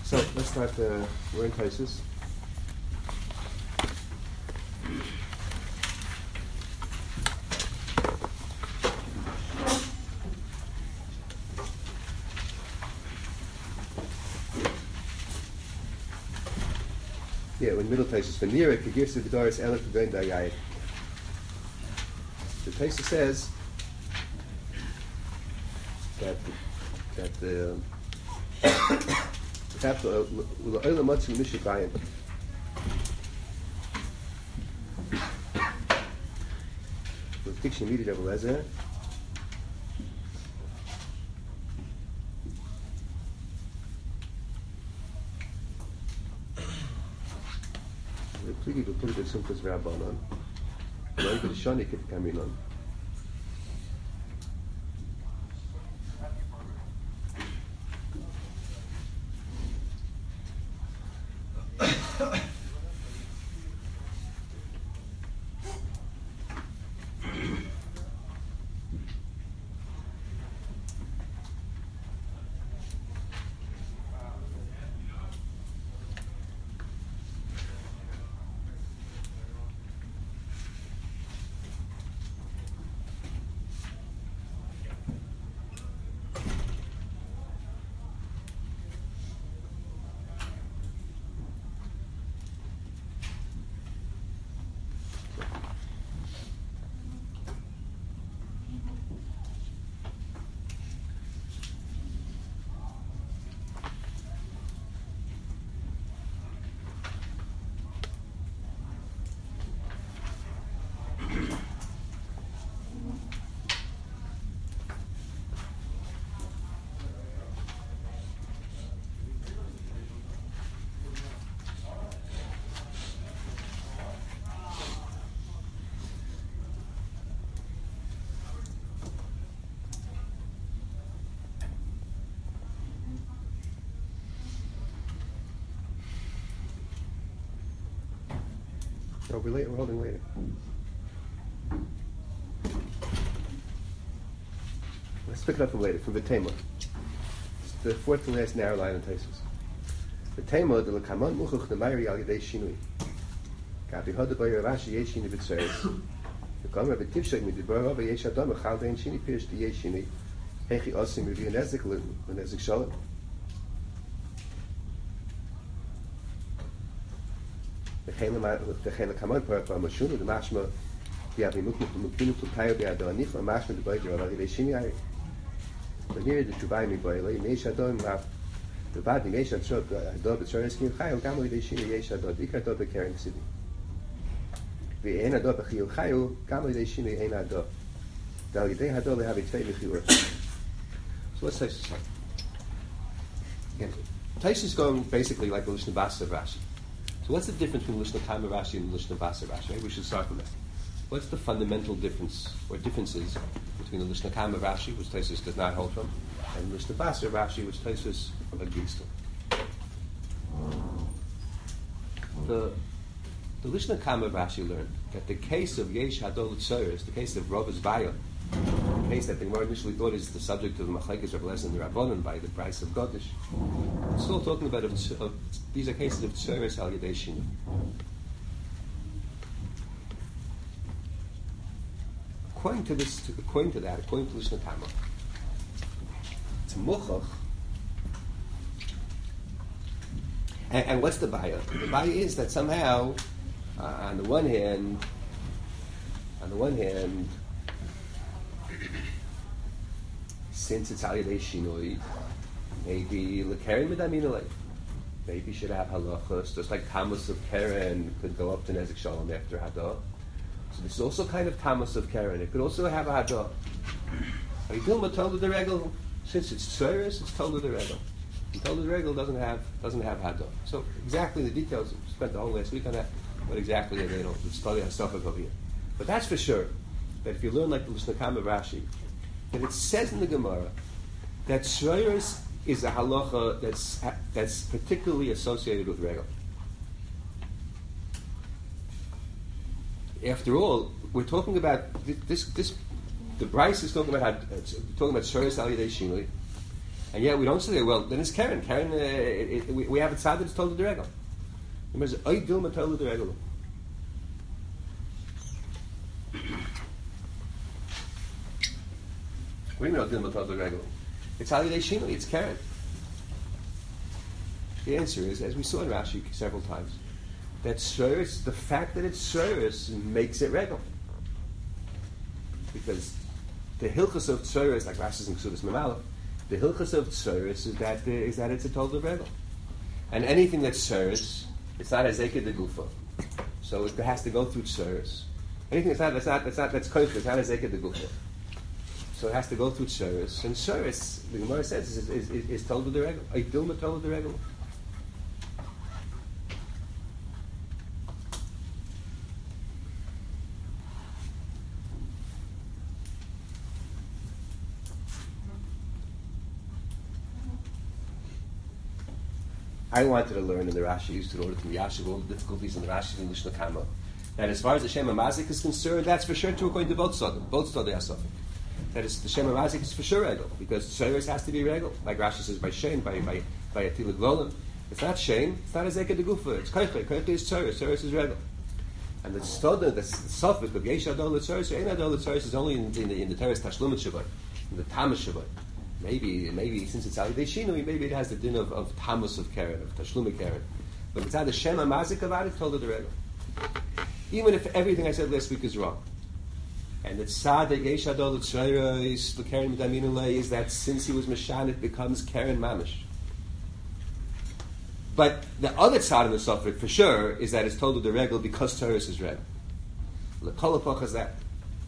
So let's start. We're in Taisus. Yeah, when middle Taisus. When near it, he gives the Gedoris Elef Gedoin Dayai. The Taisus says that the Oila Matzu Mishibayim. With Diction Midi Rebbe Lezer. We'll put it in Simchas Rabbanon. We'll put it Shani Kit Kaminon. Oh, we're holding later. Let's pick it up from later, from the Tema. It's the fourth and last narrow line in Taisus. The Tema, the Lekaman Muchuch the Mayri Al Yadei Shinui. Gabi Hoda Bayer Rashi Yeshini B'Tzeres. The Gomer B'Tivshek Midibor Rabbi Yesh Adam Echal Dein Shini Pirish Di Yeshini. Hechi Osim Revi Nezik Nezik Shalom. The Kaman Park by Mashuna, the Mashma, the Abimukinu to Tayo Beadonich, or Mashma the Boy, or the Shini. But here the Chubai Boyle, Meshadon, the Badi Meshad Shot, Adobe Choreskin, Hayo, Gamma, the Shini, Yeshadon, Dikadobe carrying city. The Enadobe Hio Hayo, Gamma, the Shini, Enado. They had all they have a favorite. So let's say again. Taisus is going basically like the Lishna Basa Rashi. So what's the difference between Lishna Kama Rashi and Lishna Basa Rashi? Maybe we should start with that. What's the fundamental difference or differences between the Lishna Kama Rashi, which Taisus does not hold from, and Lishna Basa Rashi, which Taisus agrees to? The Lishna Kama Rashi learned that the case of Yesh Hadol Tzoros, the case of Rovas Bayo, the case that the Gemara initially thought is the subject of the Machlekes Rav Eliezer and the Rabbanon by the price of Godish. It's still talking about these are cases of Tzoros Al Yadei Shinu. According to Lishna Kama, it's Muchach. And what's the Baya? The Baya is that somehow, on the one hand, since it's Al Yadei Shinoi, maybe L'Keren Midamina, maybe should have halachos, just like Tamus of Keren could go up to Nezik Shalom after Hadah. So this is also kind of Tamus of Keren. It could also have a Hadah. But Dilma told the Regel, since it's Tzoros, it's told the Regel. And told the Regel doesn't have Hadah. So exactly the details, we spent the whole last week on that, but exactly they don't study on stuff over here. But that's for sure, that if you learn like the Lishna Kama Rashi, that it says in the Gemara that Tzoros is a halacha that's particularly associated with Regel. After all, we're talking about this. The Bryce is talking about Tzoros Al Yadei Shinui, And yet we don't say, well, then it's Karen. Karen, we have a tzad that's told to the regel. Remember, I dilma told to the regel. We know dilma told to the regel. It's Halidei Shinui, it's Karen. The answer is, as we saw in Rashi several times, that Tzuris, the fact that it's Tzuris makes it regel. Because the hilchos of Tzuris, like Rashi and Ksubas Memalef, the hilchos of Tzuris is that it's a total regel. And anything that's Tzuris, it's not a Zeka de Gufa. So it has to go through Tzuris. Anything that's koich, it's not a Zeka de Gufa. So it has to go through Tzuris. And Tzuris, the Gemara says, is told with the regel. A Dilma told with the regel. I wanted to learn in the Rashi in order to yashiv all the difficulties in the Rashi and Lishna Kama. And as far as the Shem HaMazik is concerned, that's for sure true according to both Stodei Asafik. That is, the Shem HaMazik is for sure regel, because Tzuris has to be regel. Like Rashi says, by Shein, by Atilah Gvolim. It's not Shein, it's not a Zeka de Gufa, it's Koiche. Koiche is Tzuris is regel. And the Stodei, the Safik of Yesh Adol Tzuris or Ein Adol Tzuris is only in the Teres Tashlumet Shabbat, in the Tamas Shabbat. Maybe since it's Halidei Shinui, maybe it has the din of Tamus of Karen, of Tashlum Karen. But it's not the Shem HaMazik about it, told it the regel. Even if everything I said last week is wrong. And the tzad that Yesh Adol Tzuris, the Karen Midaminulei, is that since he was Mashan, it becomes Karen Mamish. But the other tzad of the suffix, for sure, is that it's told with the regel because Tzuris is regel. L'kol hapach is that.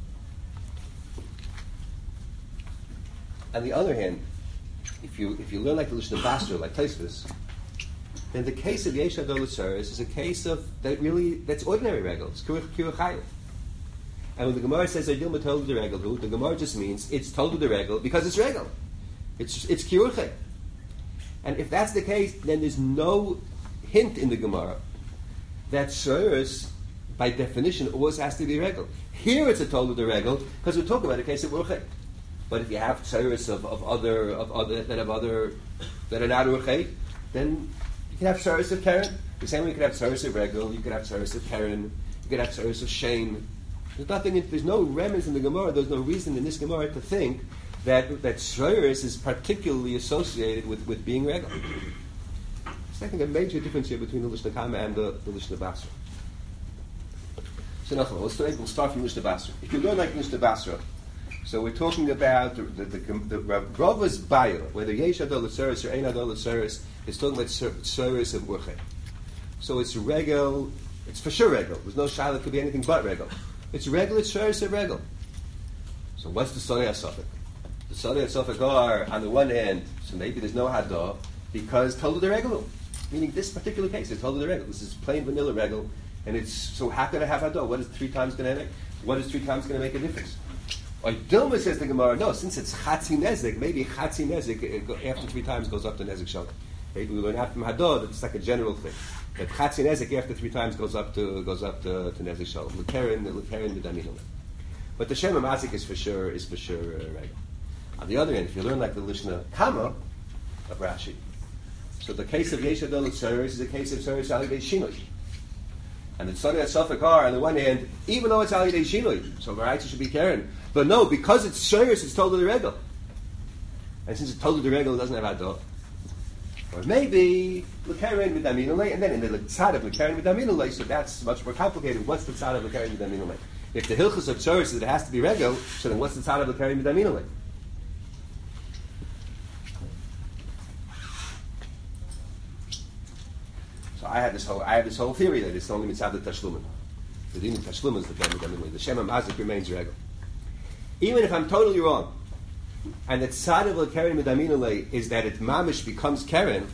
On the other hand, if you learn like the Lishna Basra, like Tosfos, then the case of Yesh Adol Tzuris is a case of that's ordinary regel. It's Kiruch Chayiv. And when the Gemara says Dilma told the regel, the Gemara just means it's told the regel because it's regel. It's Kiruch. And if that's the case, then there's no hint in the Gemara that Tzuris, by definition, always has to be regel. Here it's a told the regel because we're talking about a case of Urchei. But if you have tzuris of other that are not urchei, then you can have tzuris of Karen. The same way you can have tzuris of regel, you can have tzuris of Karen, you can have tzuris of Shein. There's no remnants in the Gemara. There's no reason in this Gemara to think that tzuris is particularly associated with being regel. So I think a major difference here between the Lishna Kama and the Lishna Basra. So now we'll start from Lishna Basra. If you learn like Lishna Basra. So we're talking about the Rava's Bayer, whether Yesh Adol Tzuris or Ein Adol Tzuris, is talking about Tzuris of Urchei. So it's regel, it's for sure regel. There's no shayla, it could be anything but regel. It's regel, it's Tzuris of regel. So what's the Sodei Asafik? The Sodei Asafik are, on the one hand, so maybe there's no Hadah, because told the regel. Meaning this particular case, it's told the regel. This is plain vanilla regel, and it's, so how can I have Hadah? What is 3 times going to make? What is 3 times going to make a difference? Or Dilma says the Gemara, no, since it's Chatzi Nezik, maybe Chatzi Nezik after 3 times goes up to Nezik Shalom. Maybe we learn out from Hadod, it's like a general thing. That Chatzi Nezik after 3 times goes up to Nezik Shalom. L'Keren Midaminulei. But the Shem HaMazik is for sure regel. On the other hand, if you learn like the Lishna Kama of Rashi, so the case of Yesh Adol Tzuris is a case of Tzuris Halidei Shinui. And the Tzadei Asafik are, on the one hand, even though it's Halidei Shinui, so Varaitza should be Karen. But no, because it's Tzuris, it's told to the regel. And since it's told to the regel, it doesn't have Hadah. Or maybe L'Keren Midaminulei, and then in the tzad of L'Keren Midaminulei, so that's much more complicated. What's the tzad of L'Keren Midaminulei? If the hilchos of Tzuris is that it has to be regel, so then what's the tzad of L'Keren Midaminulei? So I have this whole theory that it's only mitzvah tashlumin. The din of tashlumin is the L'Keren Midaminulei. The Shem HaMazik remains regel. Even if I'm totally wrong, and the tzad of L'Keren Midaminulei is that it mamish becomes Karen,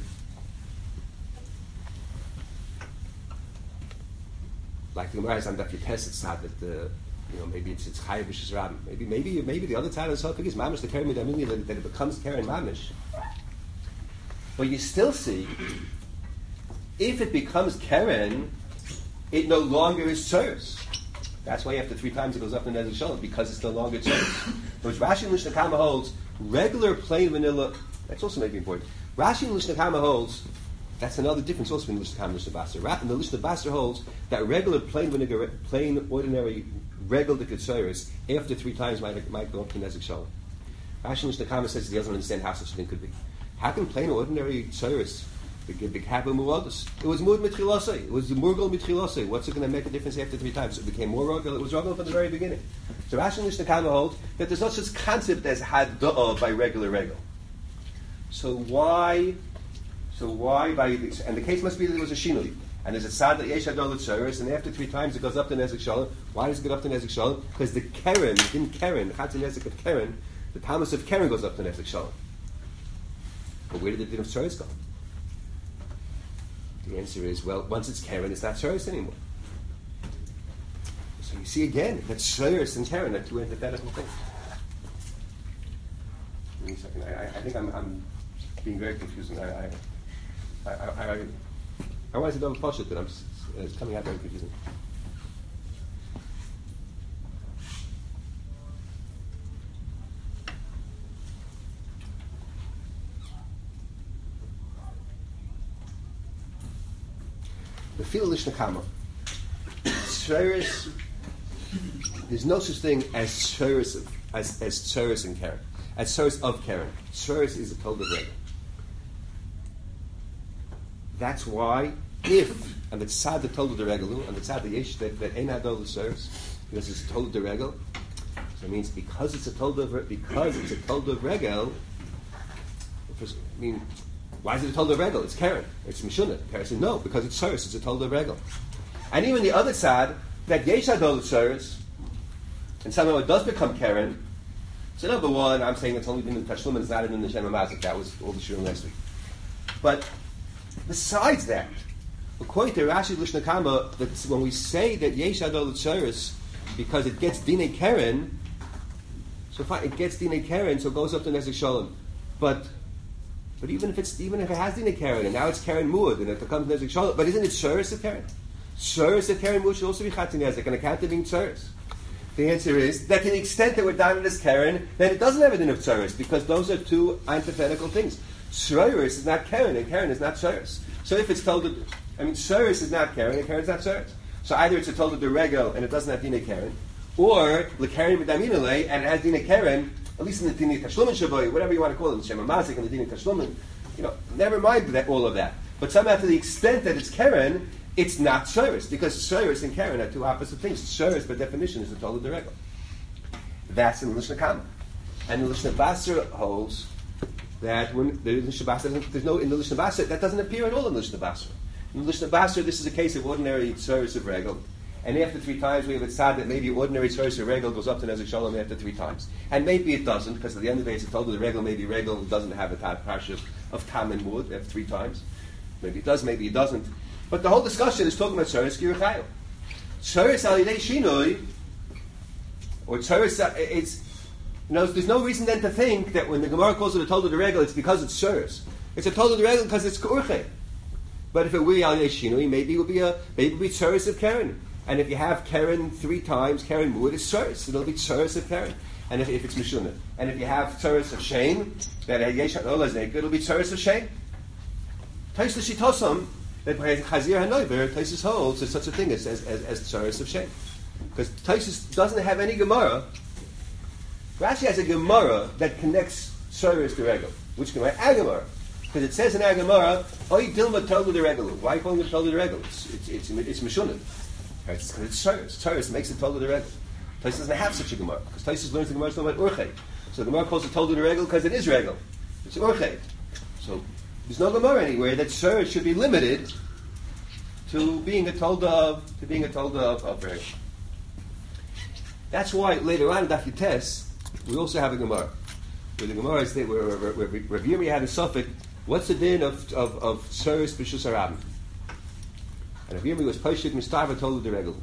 like the Gemara has on Daf Yotes, it's not that maybe it's Chayav B'Shis Rabin. Maybe the other tzad of the Sofik is mamish the Keren Midaminulei, that it becomes Karen mamish. But you still see, if it becomes Karen, it no longer is Tzuris. That's why after 3 times it goes up to Nezik Shalom, because it's no longer Tzuris. Which Rashi and Lishna Kama holds, regular plain vanilla That's also maybe important. Rashi in Lishna Kama holds, that's another difference also between Lishna Kama and Lishna Basra. And the Lishna Basra holds that regular plain vinegar, plain ordinary regular ketsuris after 3 times might go up to Nezek Shalom. Rashi in Lishna Kama says he doesn't understand how such a thing could be. How can plain ordinary ketsuris big happen muadus? It was mud mitchilosei. It was the murgal mitchilosei. What's it going to make a difference after 3 times? It became more ruggal. It was ruggal from the very beginning. So Rashi in Lishna Kama holds that there's no such concept as hada'ah by regular regal. So why by and the case must be that there was a shinui, and there's a sad that yesh hadol tzuris, and after 3 times it goes up to Nezek Shalom. Why does it go up to Nezek Shalom? Because the keren, in keren, the chatzin Nezek of keren, the tamas of keren goes up to Nezek Shalom. But where did the din of tzuris go? The answer is, well, once it's keren, it's not tzuris anymore. So you see again that tzuris and keren are 2 antithetical things. Give me a second. I think I'm being very confusing. I wanted to double push it, but it's coming out very confusing. The fil lishna kama. There's no such thing as tzuris as tzuris and keren. As tzuris of keren. Tzuris is a told of regel. That's why, if and the tzad the told the regel, and the tzad the yesh that ein hadol the tzuris, because it's told the regel, so it means because it's a told of regel. I mean, why is it a told of regel? It's keren. It's mishunah. Keren said no, because it's tzuris. It's a told of regel. And even the other tzad that yesh hadol the tzuris, and somehow it does become keren. So number one, I'm saying it's only been in Tashlum and it's not in the Shem HaMazik. That was all the shiur last week. But besides that, according to Rashi Lishna Kama, that when we say that Yesh Adol Tzuris, because it gets Dinei Keren, so fine, it gets Dinei Keren, so it goes up to Nezek Shalom. But even if it has Dinei Keren, and now it's Keren Muad, and it becomes Nezek Shalom, but isn't it Tzuris of Keren? Tzuris of Keren Muad should also be Chatzin Nezek, and account of being Tzuris. The answer is that to the extent that we're down in this Keren, then it doesn't have a din of Tzuris, because those are 2 antithetical things. Tzuris is not Keren, and Keren is not Tzuris. So if it's told that, Tzuris is not Keren, and Keren is not Tzuris. So either it's a told of the regel, and it doesn't have Dinei Keren, or L'Keren B'Daminale, and it has Dinei Keren, at least in the Dinei Tashlumin Shaboy, whatever you want to call it, the Shem HaMazik and the Dinei Tashlumin, never mind all of that. But somehow to the extent that it's Keren, it's not Tzuris, because Tzuris and Keren are 2 opposite things. Tzuris, by definition, is the told of the regel. That's in the Lishna Kama. And the Lishna Basra holds that when the Lishna Basra, there's no in the Lishna Basra, that doesn't appear at all in the Lishna Basra. In the Lishna Basra, this is a case of ordinary tzuris of regel, and after 3 times we have it sad that maybe ordinary tzuris of regel goes up to Nezek Shalom after 3 times, and maybe it doesn't, because at the end of the day it's told that the regel maybe regel doesn't have a parsha of tam and mud after 3 times. Maybe it does, maybe it doesn't. But the whole discussion is talking about tzuris kiruchayu. Tzuris al yidei shinoi, or tzuris there's no reason then to think that when the Gemara calls it a told of the regel, it's because it's tzuris. It's a told of the regel because it's kurche. But if it were al yidei shinoi, maybe it would be tzuris of keren. And if you have keren 3 times, keren muad is tzuris. It'll be tzuris of keren. And if it's mishunah, and if you have tzuris of shame, that yesh hadol is naked, it'll be tzuris of shame. Tais l'shitosam. That Chazir HaNoiver, Taisus holds there's such a thing as tzuris of shame. Because Taisus doesn't have any Gemara. Rashi has a Gemara that connects tzuris to regel. Which Gemara? A Gemara. Because it says in A Gemara, Oy Dilma told the regel. Why calling it told the regel? It's Mishunah. Right? It's tzuris. Tzuris makes it told the regel. Taisus doesn't have such a Gemara. Because Taisus learns the Gemara about Urche. So the Gemara calls it told the regel because it is regel. It's Urche. So there's no Gemara anywhere that tzuris should be limited to being a told of regel. That's why later on in Daf Yutes we also have a Gemara. Where the Gemara is where Rav Yirmiyah had a suffix. What's the din of tzuris b'shus harabim? And Rav Yirmiyah was Poshik Mistava told the regel.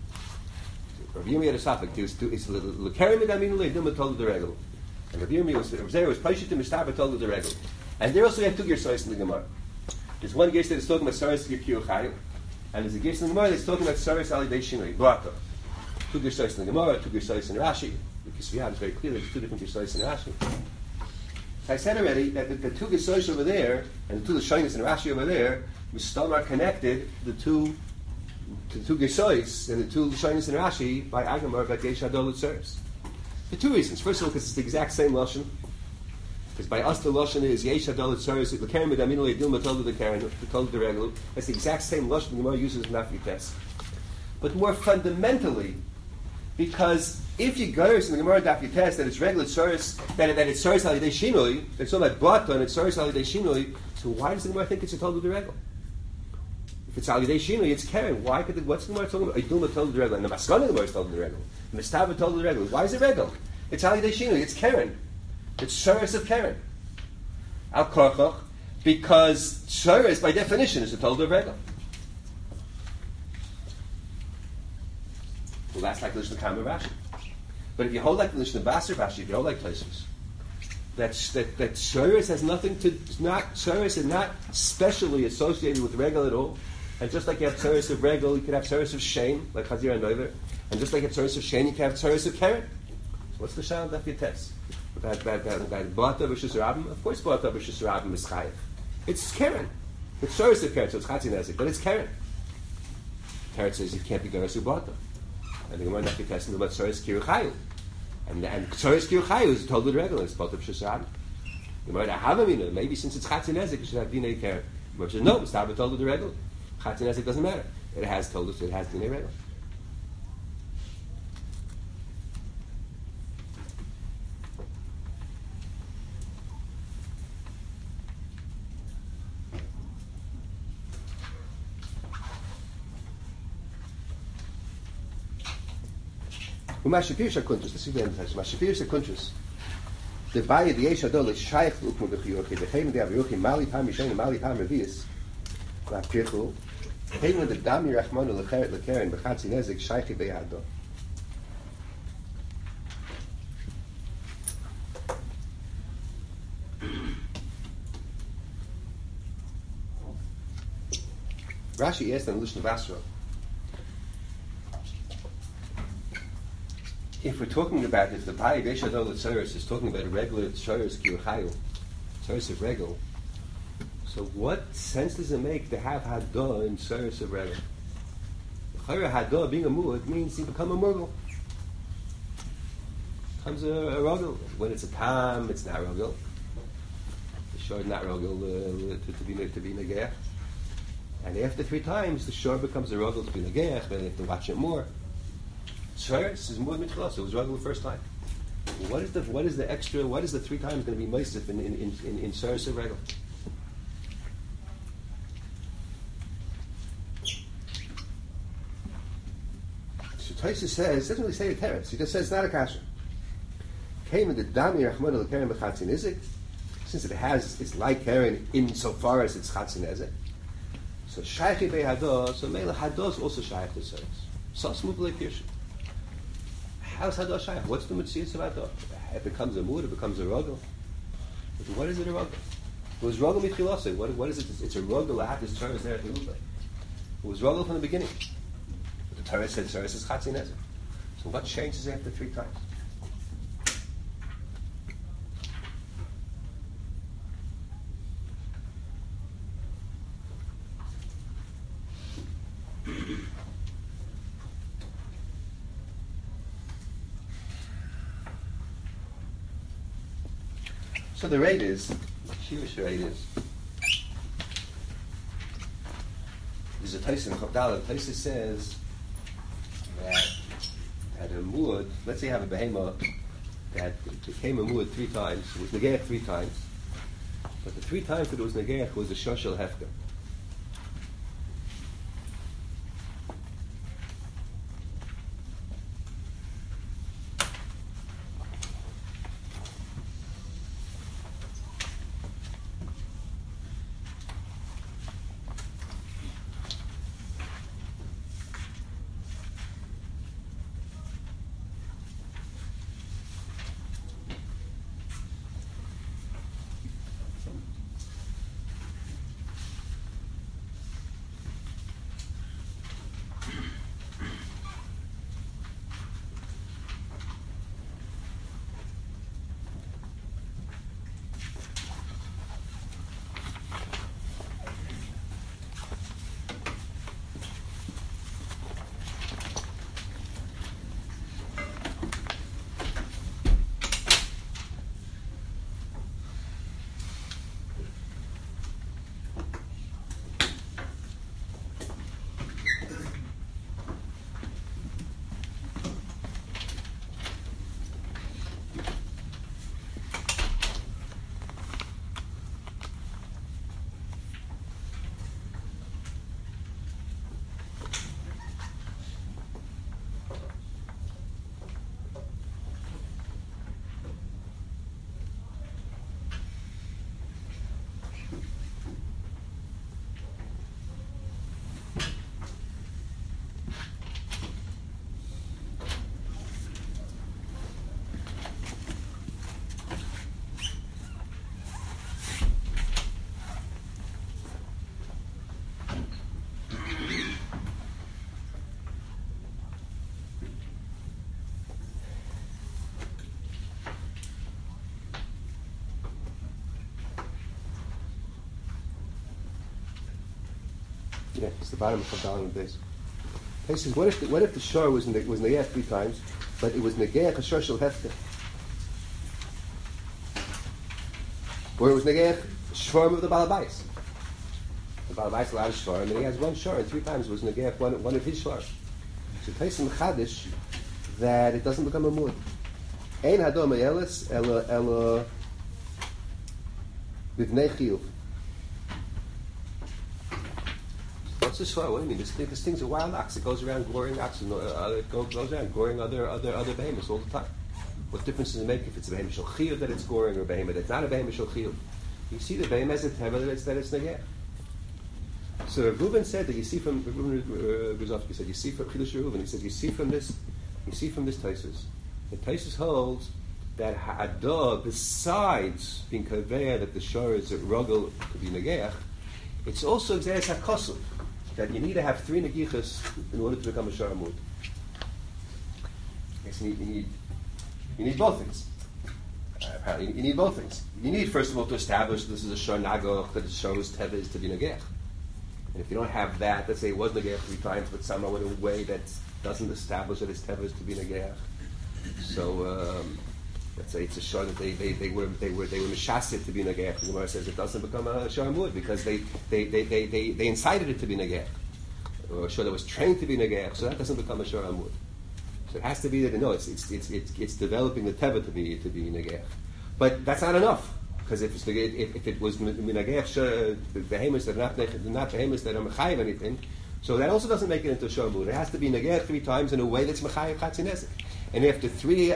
Rav Yirmiyah had a suffix. It's l'kerim edamin le'dilma told the regel. And Rav Yirmiyah was Poshik Mistava told the regel. And there also we have 2 gersois in the Gemara. There's one gersa that's talking about tzuris kiruchayu, and there's a gersa in the Gemara that's talking about tzuris al yidei shinoi b'ata. 2 gersois in the Gemara, 2 gersois in Rashi. Because we have it's very clear there's 2 different gersois in Rashi. So I said already that the two Gesosh over there and the two Lashonis and Rashi over there, Mistam are connected, the two Gesois and the two Lashonis and Rashi by Agamar, by Gesh Hadol Utzeres. For two reasons. First of all, because it's the exact same Lashon. Because by us the Lashon is Yesh Hadol Utzeres, the Karen Medamino Yedil Matol the Karen, the Tol the Reglu. That's the exact same Lashon the Gemara uses in Nafri Tes. But more fundamentally, because if you go in the Gemara Daf Yites that it's regular tzoros, that it's tzoros halidei shinoi, it's all about bata and it's tzoros halidei shinoi, so why does the Gemara think it's a total regel? If it's halidei shinoi, it's Karen. Why could what's the Gemara talking about? Iduma total regel, and the Maskana Gemara is total regel, and the Mistava total regel. Why is it regel? It's halidei shinoi. It's Karen. It's tzoros of Karen. Al korchach, because tzoros by definition is a total regel. Well, that's like the Lishon Kama Rashi. But if you hold like the Lishon Basar Rashi, if you hold like places, that Tzoros has nothing to, Tzoros is not specially associated with Regel at all. And just like you have Tzoros of Regel, you could have Tzoros of Shane, like Chazir and Noiver. And just like you have Tzoros of Shane, you can have Tzoros of Karen. So what's the Shal Daf Yites? About Bata versus Rabbim? Of course Bata versus Rabbim is Chayev. It's Karen. It's Tzoros of Karen, so it's Chatzin Ezik, but it's Karen. Karen says it can't be Garas Bata. And the Gemara Daf Yites about Tzoros Kiru Chayu. And Tzoros Kiru Chayu is totally regular. It's Bata versus Rabbim. The Gemara Havamina, maybe since it's Chatzin Ezik, it should have Dinei Karen. The Gemara says, no, it's Taba told the regular. Chatzin Ezik doesn't matter. It has told us it has Dinei regular. Umashipir shakuntus. This is the end of Mashipir shakuntus. The Baya the Yesh Adol is Shaykh Ukmu Bechiyurchi. The Chem the Avyuchi Mali Pam Yishen Mali Pam Revius. La Pirchu. Chem the Dami Rachmanu Lecheret Lekeren Bechatzi Nezik Shaykh Beyado. Rashi asked on Lishon Vasra. If we're talking about, if the Baya Yesh Adol Tzoros is talking about a regular Tzoros Kiruchayu, Tzoros of Regel, so what sense does it make to have Hadah in Tzoros of Regel? Hadah being a Mu'ad means you become a Murgel. Becomes a Rogel. When it's a Tam, it's not Rogel. The Shor is not Rogel to be Negeach. And after 3 times, the Shor becomes a Rogel to be Negeach, but you have to watch it more. Tzoros is more mitchilas. So it was Rogel the first time. What is the extra? What is the 3 times going to be moistif in Tzoros of Regel? So Tosfos says, doesn't really say a teretz. He just says it's not a kasha. Came in the dami rachmana lekeren b'chatzin izik, since it's like Karen insofar as it's chatzin izik. So shaychi be'hadah. So meila hadah is also shayich to Tzoros. Sas muvlei pirshu. How's Hadah Shaykh? What's the Metzius of Hadah? It becomes a Mood, it becomes a Rogel. What is it a Rogel? It was Rogel Michilase. What is it? It's a Rogel that this Torah is there at the Uber. It was Rogel from the beginning. But the Torah said Torah is Chatzin Ezer. So what changes after 3 times? So the rate is, Shivish rate is, there's a Tosfos in Chavdal. Tosfos says that a Mu'ad, let's say you have a Behema that became a Mu'ad 3 times, it was Negeach 3 times, but the 3 times that it was Negeach was a Shoshel Hefker. Yeah, it's the bottom of Chavdal and base. He says, what if the shor was negeh 3 times, but it was negeh a shor shel hefker, or it was negeh shor of the balabais. The balabais allowed a shor, and then he has 1 shor, and 3 times was negeh one of his shor. So Taisim Chadish that it doesn't become a mud. Ein hadom elis ela bivnei chiyuv. What's this for? What do you mean? This thing's a wild ox. It goes around goring oxen. It goes around goring other behemoths all the time. What difference does it make if it's a behemoth shel chiyuv that it's goring or a behemoth that's not a behemoth shel chiyuv? You see the behemoth as a teva that it's negeh. So Reuven said that you see from Reuven Guzovsky said you see from Chidush Reuven. He said you see from this Taisus. The Taisus holds that ha'adah, besides being kaveya that the shor is a rogel to be negeach, it's also exeres hakosov that you need to have 3 negichas in order to become a shor amud. Yes, you need both things. Apparently, you need both things. You need first of all to establish this is a shor nagoch that it shows teva is to be negeach. And if you don't have that, let's say it was negeach 3 times, but somehow in a way that doesn't establish that it's teva is to be negeach. So let's say it's a shor that they were mishasit to be negeach. The Gemara says it doesn't become a shor amud because they incited it to be negeach, or a shor that was trained to be negeach. So that doesn't become a shor amud. So it has to be that it's developing the teva to be negeach. But that's not enough. Because if it was minageh behemoths that are not behemoths that are mechayiv anything, so that also doesn't make it into a shor amud. It has to be negeh 3 times in a way that's mechayiv chatzinesek. And after three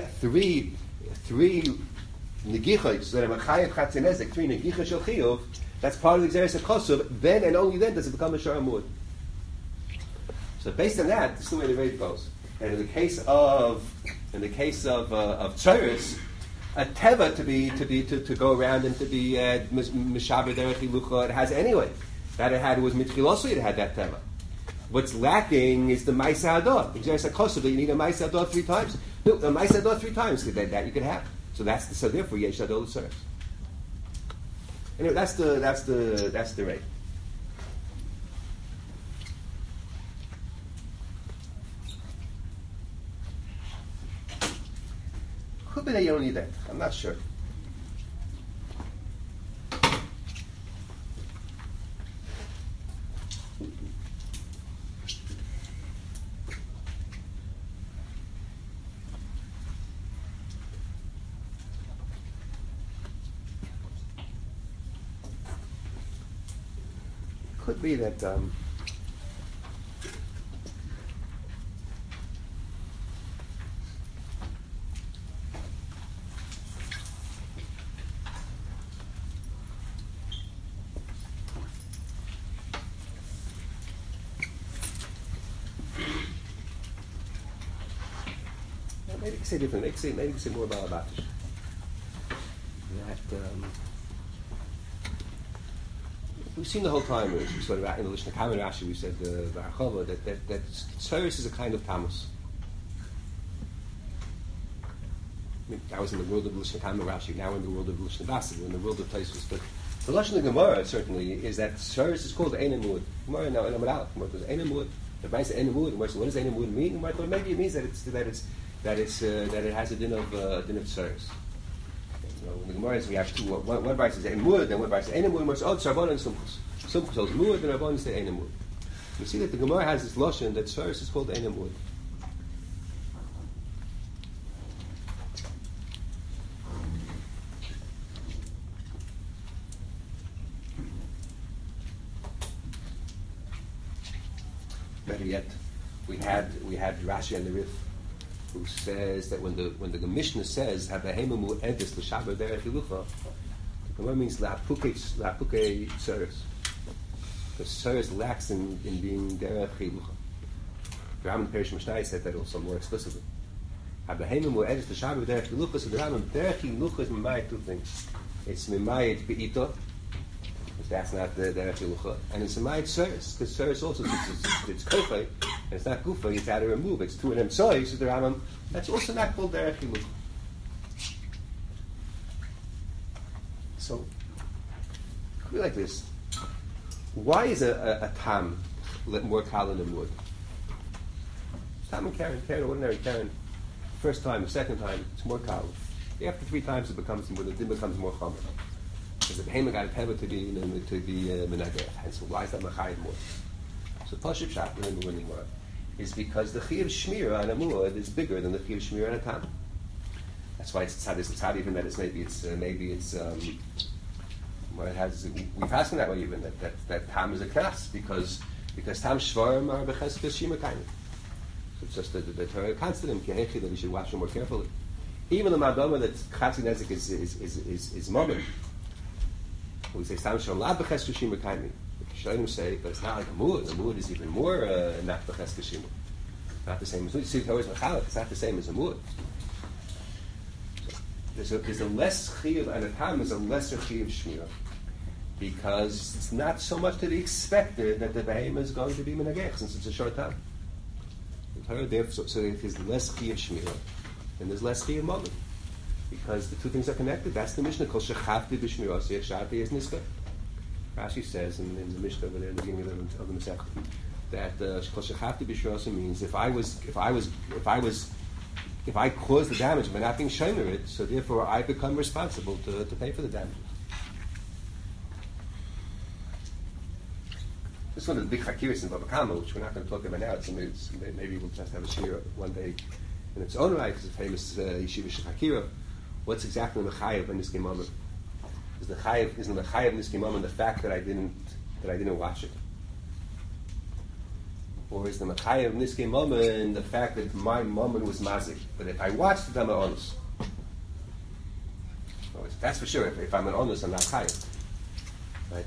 negichos that are mechayiv chatzinesek, 3 negichos shel chiyuv, that's part of the exeris hakosov. Then and only then does it become a shor amud. So based on that, this is the way the rate goes. And in the case of tzoros, a teva to go around and to be mishaber derech hilucha, it has anyway. That it had was mitchilosu, it had that teva. What's lacking is the ma'aseh hador. Exeris hakosov, you need a ma'aseh hador 3 times. No, a ma'aseh hador 3 times that you could have. So therefore yesh hador l'tzoros. Anyway, that's the rate. Could be that you don't need that. I'm not sure. Could be that maybe you can say different. Maybe you can say more about Abatish. That we've seen the whole time. We sort of in the Lishna Kamen Rashi. We said the Barachova that tzoros is a kind of tamus. I mean, that was in the world of Lishna Kamen Rashi. Now in the world of Lishna Basid, in the world of Taisus. But the Lashon of Gemara certainly is that tzoros is called Ein Amud. Gemara now in Amud Aleph. Gemara goes Ein Amud. The Gemara says Ein Amud. Gemara says what does Ein Amud mean? Gemara thought maybe it means that it has a din of tzoros. In the Gemara, we have two. One verse is Ein Amud, then one verse is Ein Amud. One verse is Rabbanan and Sumchus. Sumchus holds Mud, and Rabbanan say Ein Amud. You see that the Gemara has this lashon that tzoros is called Ein Amud. Better yet, we had Rashi and the Rif, who says that when the Mishnah says "Habahemamu edis l'shaber derech hilucha," the Gemara means la'apuke tzoros. Because tzoros lacks in being derech hilucha. The Rambam Perish Mishnah said that also more explicitly. Habahemamu edis l'shaber derech hilucha. So the Rambam derech hilucha is mimayit 2 things. It's mimayit be'ito. That's not the derech hilucha, and it's a ma'id tzoros, because tzoros also it's kofa, and it's not gufa. It's how to remove. It's 2 of them tzoros. So the Rambam, that's also not called derech hilucha. So, it could be like this: why is a tam more kal than wood. Tam and Karen, ordinary Karen, first time, the second time, it's more kal. After 3 times, it becomes more chomer. Because the behemoth got a pebble to be menageh, and so why is that machayim more? So Pashup Pshat, remember when more, is because the chiyuv shmira on a muad is bigger than the chiyuv shmira on a tam. That's why it's tzad even that well, it has. We've asked that way even that tam is a class because tam shvarim are becheskas shima kind. So it's just the Torah constant kehechi that we should watch them more carefully. Even the madama that chatzi nezik is moment. We say tam shvarim la becheskas shima kind. Shloim say, but it's not like a muad. The muad is even more not becheskas shima. Not the same as we see Torah's mechalek. It's not the same as a muad. There's a less chiyuv, and a tam is a lesser chiyuv shmira, because it's not so much to be expected that the behemoth is going to be menagech since it's a short time. So there's less chiyuv shmira, and there's less chiyuv moment, because the two things are connected. That's the Mishnah called shechavti b'shmira, shechavti is niska. Rashi says in the Mishnah over there in the beginning of the Masechta that shechavti b'shmira means if I cause the damage by not being shomer it, so therefore I become responsible to pay for the damage. This is one of the big hakiras in Baba Kama, which we're not going to talk about now. Maybe we'll just have a shir one day in its own right. It's a famous yeshiva shechakira. What's exactly the chayav in this gemara? Is the chayav in this gemara the fact that I didn't watch it? Or is the Machayev of Niskei Mammon and the fact that my Mammon was mazik? But if I watched it, I'm an onus. That's for sure. If I'm an onus, I'm not chayev. Right?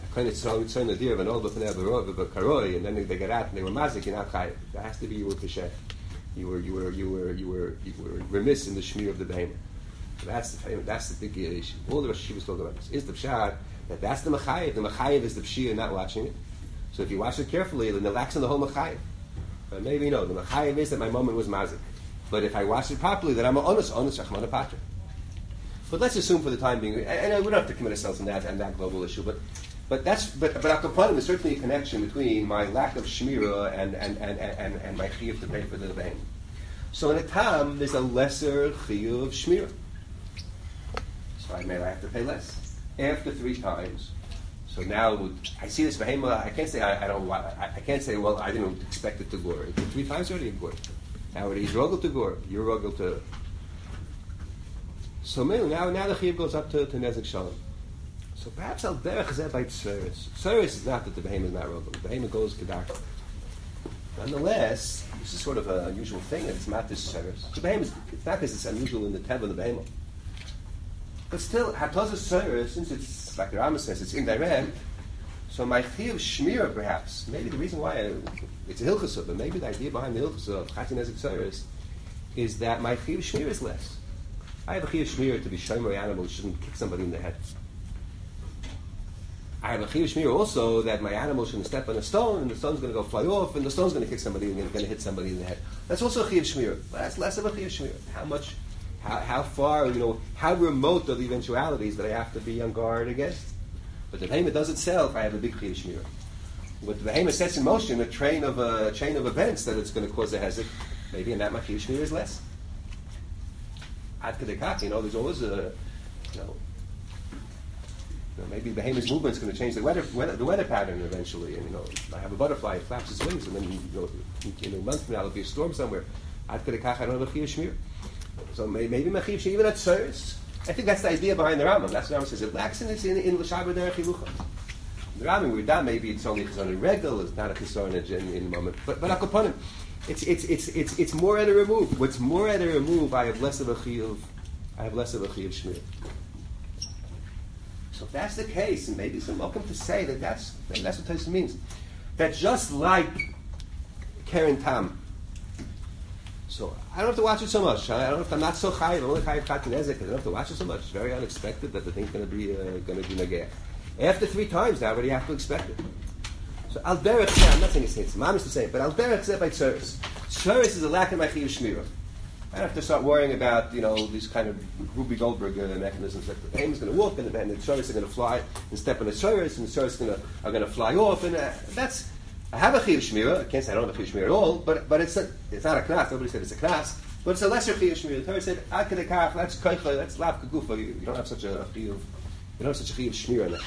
And then they get out and they were mazik, you're not chayev. There has to be you were peshet. You were remiss in the shmir of the behemoth. So that's the big issue. All the Rosh Hashivas talk about this. Is the pshat that's the Machayev. The Machayev is the pshir not watching it. So if you watch it carefully, then it lacks in the whole Machayev. But maybe no, the Machayev is that my moment was mazik. But if I watch it properly, then I'm an honest Rachmana Patra. But let's assume for the time being, and we don't have to commit ourselves in that global issue, but Akapanim is certainly a connection between my lack of Shmira and my chiyuv to pay for the behem. So in a tam, there's a lesser chiyuv of Shmira. So I have to pay less. After 3 times, so now I see this behemoth. I can't say I can't say, well, I didn't expect it to gore. It did 3 times already gore. Now it is rogel to gore. You're rogel to. So now the chiyuv goes up to nezek shalom. So perhaps al derech zeh by tzeres. Tzeres is not that the behemoth is not rogel. The behemoth goes kedar. Nonetheless, this is sort of an unusual thing that it's not this tzeres. The behemoth, it's not because it's unusual in the teva of the behemoth. But still, hatazah tzeres, since it's like the Rambam says, it's indirect. So my chiyuv shmira, perhaps, maybe the reason why it's a hilchasah, but maybe the idea behind the hilchasah of chatin nezek tzeres is that my chiyuv shmira is less. I have a chiyuv shmira to be shomer animal shouldn't kick somebody in the head. I have a chiyuv shmira also that my animal shouldn't step on a stone and the stone's going to go fly off and the stone's going to kick somebody and going to hit somebody in the head. That's also a chiyuv shmira, but that's less of a chiyuv shmira. How far, how remote are the eventualities that I have to be on guard against? But the behemoth does itself, I have a big chiyuv shmira. But the behemoth sets in motion a chain of events that it's going to cause a hezek, maybe, and that my chiyuv shmira is less. Ad kedekach, there's always maybe the behemoth's movement is going to change the weather pattern eventually. And I have a butterfly, it flaps its wings, and then in a month from now there'll be a storm somewhere. Ad kedekach, I don't have a chiyuv shmira. So maybe my chiyuv shmira even at tzeres. I think that's the idea behind the Rambam. That's what the Rambam says. It lacks in l'shaber derech hilucha. The Rambam we're done. Maybe it's only chizon regal. It's not a chizon in the moment. But akaponim, it's more at a remove. What's more at a remove, I have less of a chiyuv. I have less of a chiyuv shmira. So if that's the case, and maybe some welcome to say that's what Tosfos means. That just like Keren Tam. So I don't have to watch it so much. I'm not so chayiv. I'm only chayiv chatin ezek. I don't have to watch it so much. It's very unexpected that the thing's going to be nageh. After 3 times, I already have to expect it. So al derech, I'm not saying it's mamish to say it, but al derech zeh by tzeres. Tzeres is a lack of my chiyuv shmira. I don't have to start worrying about these kind of Ruby Goldberg mechanisms. Like the behemoth is going to walk, and the tzeres are going to fly and step on the tzeres, and the tzeres are going to fly off, and I have a chiyuv shmira. I can't say I don't have a chiyuv shmira at all, but it's not a knas. Nobody said it's a knas, but it's a lesser chiyuv shmira. The Torah said, "Akadekach, that's koicha, that's lav kagufa." You don't have such a chiyuv. You don't have such a chiyuv shmira in that.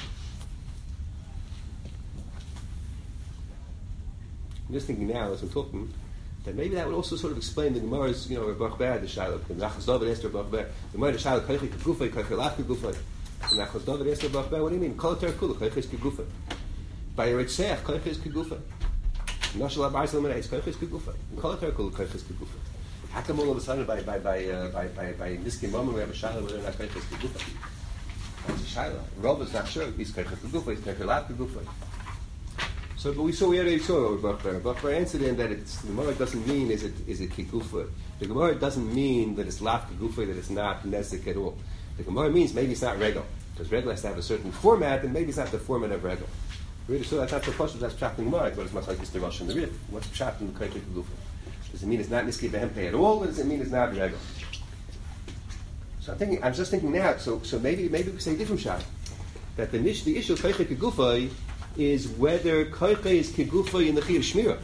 I'm just thinking now as I'm talking that maybe that would also sort of explain the Gemara's, Baruch Ber, the Shiloh. The Nachas David asked Baruch Ber. The Gemara, the Shiloh, koicha kagufa, koicha lav kagufa. The Nachas David asked Baruch Ber, what do you mean? Kol ter kula, koicha is kagufa. By Yeritzeach, koicha is kagufa. Nashal Abarzal Menei, koicha is kagufa. Kol ter kula, koicha is kagufa. How come all of a sudden by this moment we have a Shiloh whether or not koicha is kagufa? That's a Shiloh. Rob is not sure. He's koicha kagufa. He's koicha lav kagufa. So, but we already saw what Baruch Ber. Baruch Ber answered in that the Gemara doesn't mean is it kigufa. The Gemara doesn't mean that it's lav kigufa, that it's not nezik at all. The Gemara means maybe it's not regal, because regal has to have a certain format, and maybe it's not the format of regal. Really, so that's not the question. That's pshat in the Gemara. But it's much like it's the Rosh and the Rif. What's pshat in the koicha kigufa? Does it mean it's not niski behempe at all, or does it mean it's not regal? So I'm just thinking now. So maybe we say a different pshat. That the issue of koicha kigufa is whether koicha is kigufa in the chiyuv shmira.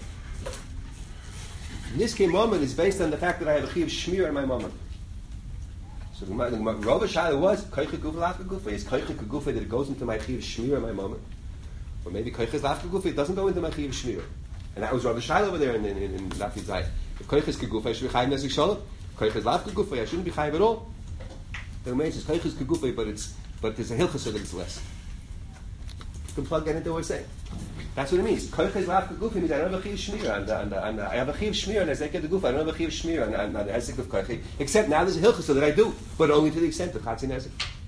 Niskei moment is based on the fact that I have a chiyuv shmira in my moment. So the Rav Shai was koicha kigufa lav kigufa. Is koicha kigufa that it goes into my chiyuv shmira in my moment, or maybe koicha is lav kigufa it doesn't go into my chiyuv shmira. And that was Rav Shai over there in Daf Yizayit. If koicha is kigufa, I should be chayiv nezik shalom. Koicha is lav kigufa, I shouldn't be chayiv at all. The Rambam says koicha is kigufa, but there's a hilchah that it's less. You can plug that into what we're saying. That's what it means. Koicha is lav kigufa means I don't have a chiyuv shmira, and I have a chiyuv shmira, and as I get the gufa, I don't have a chiyuv shmira, and the hesek of koicha. Except now there's a hilchah so that I do, but only to the extent of chatzin hesek.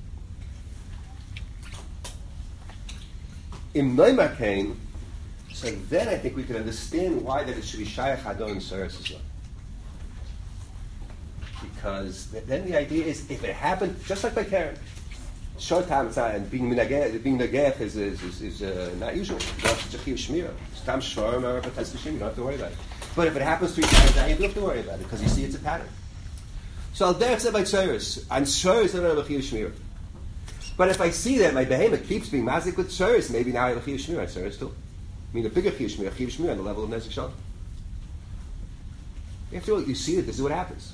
In Neymar came, so then I think we can understand why that it should be shayach hadon saras as well. Because then the idea is if it happened just like by Karen. Short time it's not, and being negech is not usual. You don't have to chiyuv shmira. It's tam shvarim or b'tesdashim. You don't have to worry about it. But if it happens 3 times, now you do have to worry about it because you see it's a pattern. So I'll derech say by tzoros. On tzoros I don't have a chiyuv shmira. But if I see that my behemoth keeps being mazik with tzoros, maybe now I have a chiyuv shmira on tzoros too. I mean a bigger chiyuv shmira on the level of nezik shalom. After all, you see that this is what happens.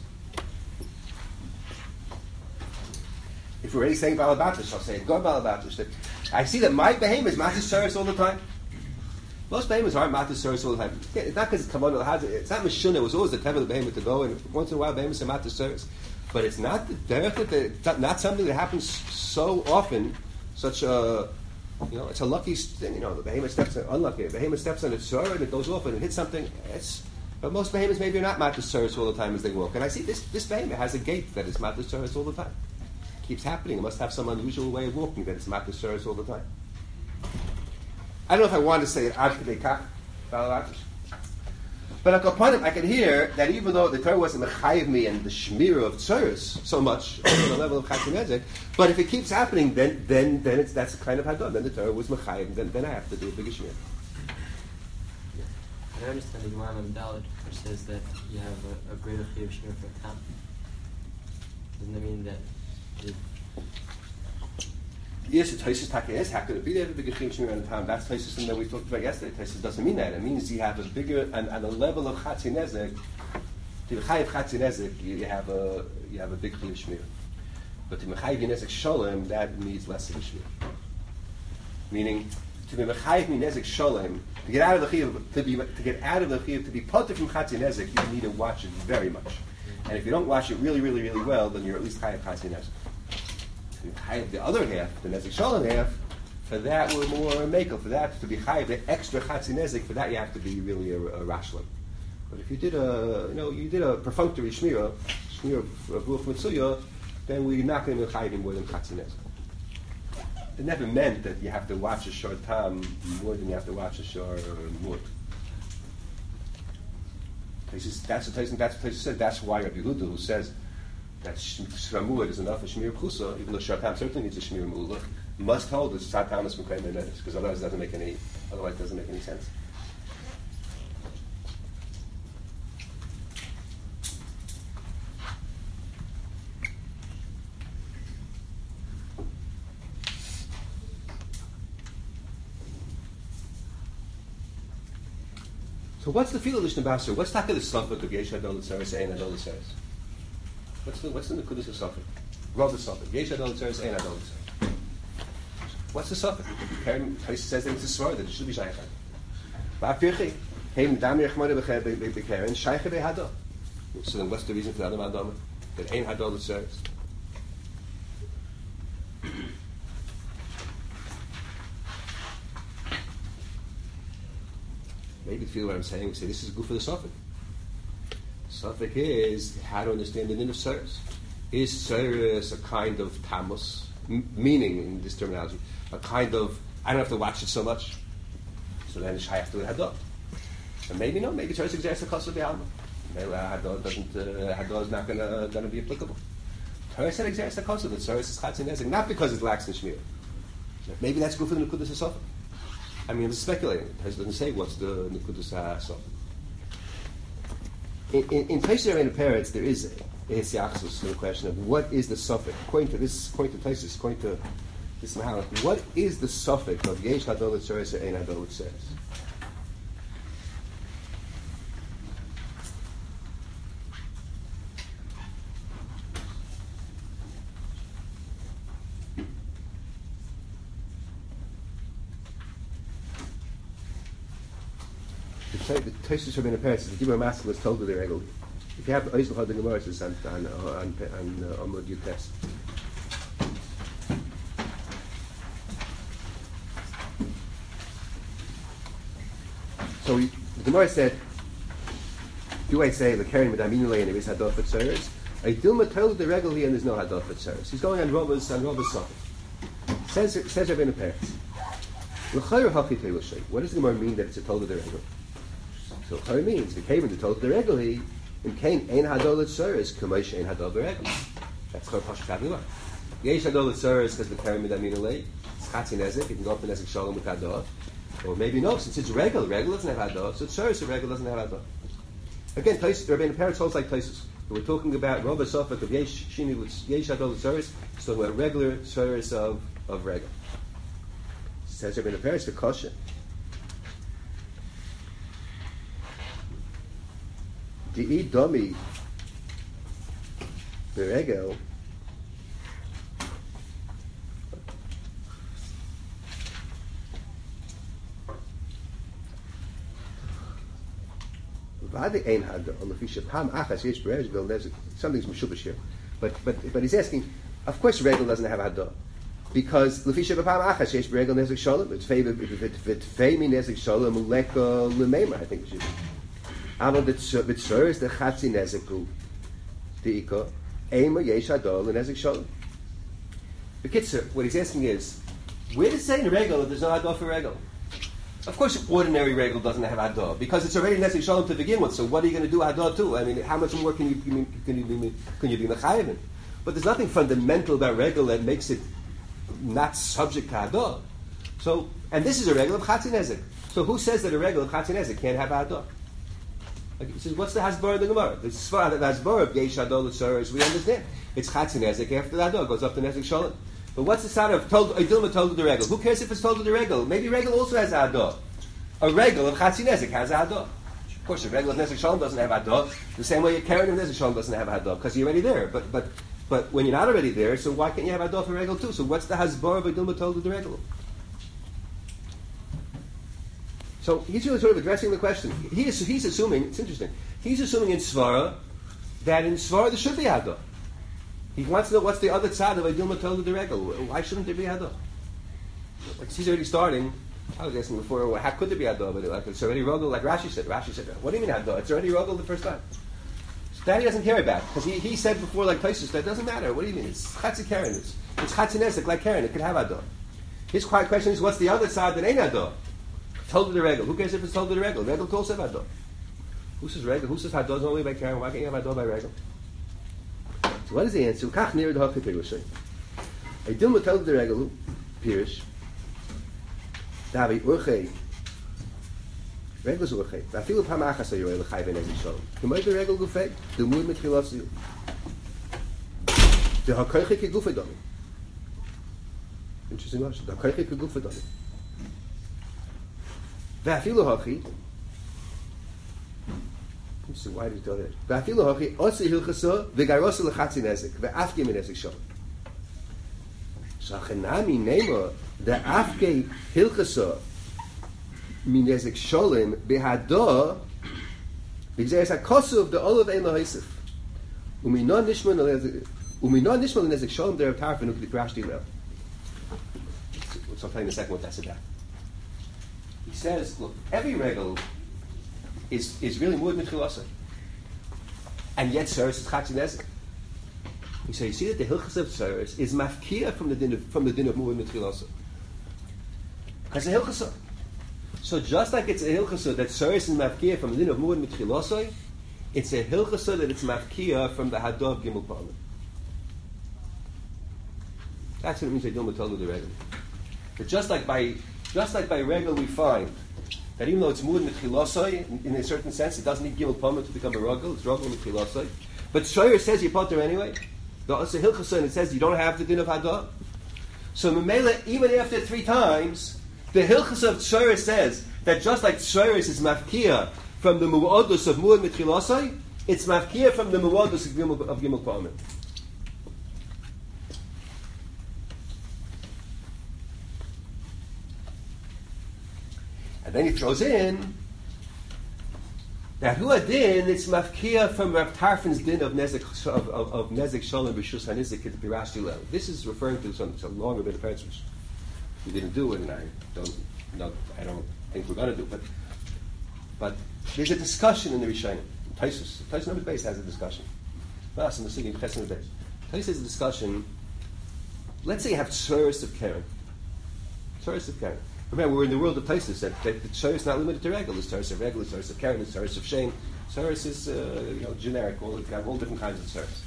If we're already saying Balabatish, I'll say it. Go Balabatish. That I see that my behemoth is matis tzoros all the time. Most behemoths aren't matis tzoros all the time. It's not because it's kavanah l'hazir. It's not mishunah. It was always the time of the behemoth to go, and once in a while behemoths are matis tzoros. But it's not the derech, not something that happens so often. Such a, it's a lucky thing. The behemoth steps on, unlucky. The behemoth steps on a tzor and it goes off and it hits something. But most behemoths maybe are not matis tzoros all the time as they walk. And I see this behemoth has a gait that is matis tzoros all the time. Keeps happening. It must have some unusual way of walking that it's matis tzoros all the time. I don't know if I want to say it ad kedei kach, but upon it, I can hear that even though the Torah wasn't mechayiv me and the shmira of tzoros so much on the level of chatzin nezek, but if it keeps happening, then that's a kind of hadon. Then the Torah was mechayiv. Then I have to do a bigger shmira. I understand the Gemara on Dalet, which says that you have a greater chiyuv shmira for a tam. Doesn't that mean that? Yes, it's Taisus Takayes. How could it be there the bigger chiyuv shmira on the time? That's Taisus that we talked about yesterday. Taisus doesn't mean that. It means you have a bigger and a level of chatzin nezek. To be chayiv chatzin nezek, you have a big chiyuv shmira. But to be chayiv nezek sholem, that needs less of a shmira. Meaning, to be chayiv nezek sholem, to get out of the chiyuv, to be potter from chatzin nezek, you need to watch it very much. And if you don't watch it really, really, really well, then you're at least chayiv chatzin nezek. The other half, the nezik shalom half, for that we're more makel. For that to be chayiv, the extra chatzin nezik, for that you have to be really a rashlam. But if you did a perfunctory shmira of ruach mitzuya, then we're not going to be chayiv more than chatzin nezik. It never meant that you have to watch a short tam more than you have to watch a short mut. That's what Taisus said. That's why Rabbi Yehuda, who says that Shramud is enough for Shmir Pchusa, even though Shatam certainly needs a Shmir Mulach, must hold that Shatam is Mekayim Emedes, because otherwise it doesn't make any sense. So what's the feel of Lishna Basra? What's the suffix of Yesh Hadol Tzeres Ein Hadol Tzeres? What's the Nekudas of suffix? Rob the suffix. Yesh Hadol Tzeres Ein Hadol Tzeres. What's the suffix? Karen says that it's a svar that it should be Shaykh. Ba'afirchi. Heim Damir Chmone B'Karen Shaykh B'Hadol. So then what's the reason for the other Madama? That Ein Hadol Tzeres. Maybe feel what I'm saying. We say this is good for the suffix. Suffix is how to understand the din of Tzeres. Is Tzeres a kind of tamus, meaning in this terminology, a kind of I don't have to watch it so much, so then I have to do Hador. And maybe no, maybe Tzeres exerts a kosa b'alma. Maybe Hador doesn't. Hador is not going to be applicable. Tzeres exerts a kosa, but Tzeres is chatzin nezek, not because it lacks in shmir. Maybe that's good for the nekudas of suffix. I mean, it's speculating. It doesn't say what's the Nekudas HaSof. In Taisha Rabbeinu Peretz, there is a Hesiachsus to the question of what is the suffix. According to Taisus, according to this Mahalach, what is the suffix of Yesh Hadol Tzeres or Ein Hadol Tzeres? The Taisus Rabbeinu Peretz, the Gibor Maskell is told to the regal. If you have the Oisel the Gemara, it's on Amud Yutes. So the Gemara said, do I say the Karen Medaminu and there is Hador for Tzeres? I Dilma told the regal here and there's no Hador for Tzeres. He's going on Robbers Sofer. Says Rabbeinu Peretz. What does the Gemara mean that it's a told of the regal? So Chari means the came in the told the regularly in Cain ein hadol tzeres kamosh ein hadol beregel. That's Chari Pasha Kadmila. Yesh hadol tzeres because the Karen Medaminu lay. It's chatzin nezek. You can go up in nezek shalom with hadol. Or maybe no, since it's regular doesn't have hadol. So tzeres the regular doesn't have hadol. Again, places Rabbeinu Peretz holds like places. We're talking about Roba Sofek of Yesh Shini with Yesh hadol tzeres. So we're regular tzeres of regular. Says Rabbeinu Peretz the kosher. The dummy the regel Vade ein had on the fish pam achas yesh beregel there's something's mishubash here but he's asking of course regel doesn't have hador because lefisha pam achas yesh beregel nezek shalom it's favored if it fami nezek shalom leka lemema I think it should be. Aber the Tzeres the Chatzi Nezeku, the Iko, Ema Yesh Hadol and Nezek Shalom. The Kitzer, what he's asking is, where does it say in Regal that there's no Hadol for Regal? Of course, ordinary Regal doesn't have Hadol because it's already Nezek Shalom to begin with. So what are you going to do Hadol to? I mean, how much more can you be Mechayevin? But there's nothing fundamental about Regal that makes it not subject to Hadol. So, and this is a Regal of Chatzi Nezek. So who says that a Regal of Chatzi Nezek can't have Hadol? He says, what's the Hasbara in the Gemara? The Hasbara of Yesh Hadol Tzeres, we understand. It's Chatzi Nezek after the Hadol, goes up to Nezek Shalom. But what's the sound of Dilma told the Regal? Who cares if it's told to the Regal? Maybe Regal also has a Hadol. A Regal of Chatzi Nezek has a Hadol. Of course, a Regal of Nezek Shalom doesn't have Hadol. The same way a Karen of Nezek Shalom doesn't have Hadol, because you're already there. But when you're not already there, so why can't you have Hadol for Regal too? So what's the Hasbara of Dilma told to the Regal? So he's really sort of addressing the question. He's assuming, it's interesting, he's assuming in Svara that in Svara there should be Hador. He wants to know what's the other side of Dilma told the Regal. Why shouldn't there be Hador? Like he's already starting. I was asking before, well, how could there be Hador? But like it's already Rogel, like Rashi said. Rashi said, what do you mean Hador? It's already Rogel the first time. So that he doesn't care about. Because he said before, like places, that doesn't matter. What do you mean? It's Chatzi Karen. It's Chatzi Nezek, like Karen. It could have Hador. His question is, what's the other side that ain't Hador? Told to the Regal. Who cares if it's told to the Regal? Regal calls it Hador. Who says Regal? Who says Hador is only by Karen? Why can't you have Hador by Regal? So what is the answer? Kach near the Hachi Pirush. A Dilma told the Regal, Pirush, Davi Urchei, Regal's Urchei. I feel Pam Achas Ayoy Lechai Ben Ezek Shalom. K'may the Regal Gufei, the Mud mit Chilas the Hakoichi Ke Gufei Dami. Interesting question. The Hakoichi Ke Gufei Dami. Ve'afilu hachi, So why did he do that? V'afilu hochi osi hilchasa v'gairosa lechatzi nezik v'afke min nezik shalom. Shachanami nema the afke hilchasa min nezik shalom behada because a kosu of the olive ein lahisif uminon nishman nezik shalom there tarfin ukli krashti lel. So I'll tell you in a second what that's about. He says, look, every regal is really muad mitchilasa, and yet Saris is chatzi nezik. He says, you see that the hilchas of Saris is mafkia from the din of muad mitchilasa, because the hilchas. So just like it's a hilchasa that Saris is mafkia from the din of muad mitchilasa, it's a hilchasa that it's mafkia from the hadav gimel palim. That's what it means. They don't tell the regal. But just like by regal we find that even though it's muad mitchilosai, in a certain sense, it doesn't need gimel palim to become a regal. It's regal mitchilosai. But Shoyer says you potter anyway. The Asa Hilchasa, and it says you don't have the din of hadah. So Memela, even after 3 times, the Hilchasa of Shoyer says that just like Shoyer is mafkia from the muadus of muad mitchilosai, it's mafkia from the muadus of gimel palim. And then he throws in that huadin, it's mafkia from Rav Tarfon's din of nezik shalom b'shus hanizik at Birash Dilel. This is referring to some longer bit of parents which we didn't do, and I don't think we're going to do. But there's a discussion in the Rishonim. Taisus number base has a discussion. Mas in the Sigim Chesed base. Taisus has a discussion. Let's say you have tzuris of Karen. Tzuris of Karen. Remember, we're in the world of Taisus that the tzuris is not limited to regal. It's tzuris of regal, it's tzuris of Karen, it's tzuris of Shane. Tzuris is generic. It's got all different kinds of tzuris.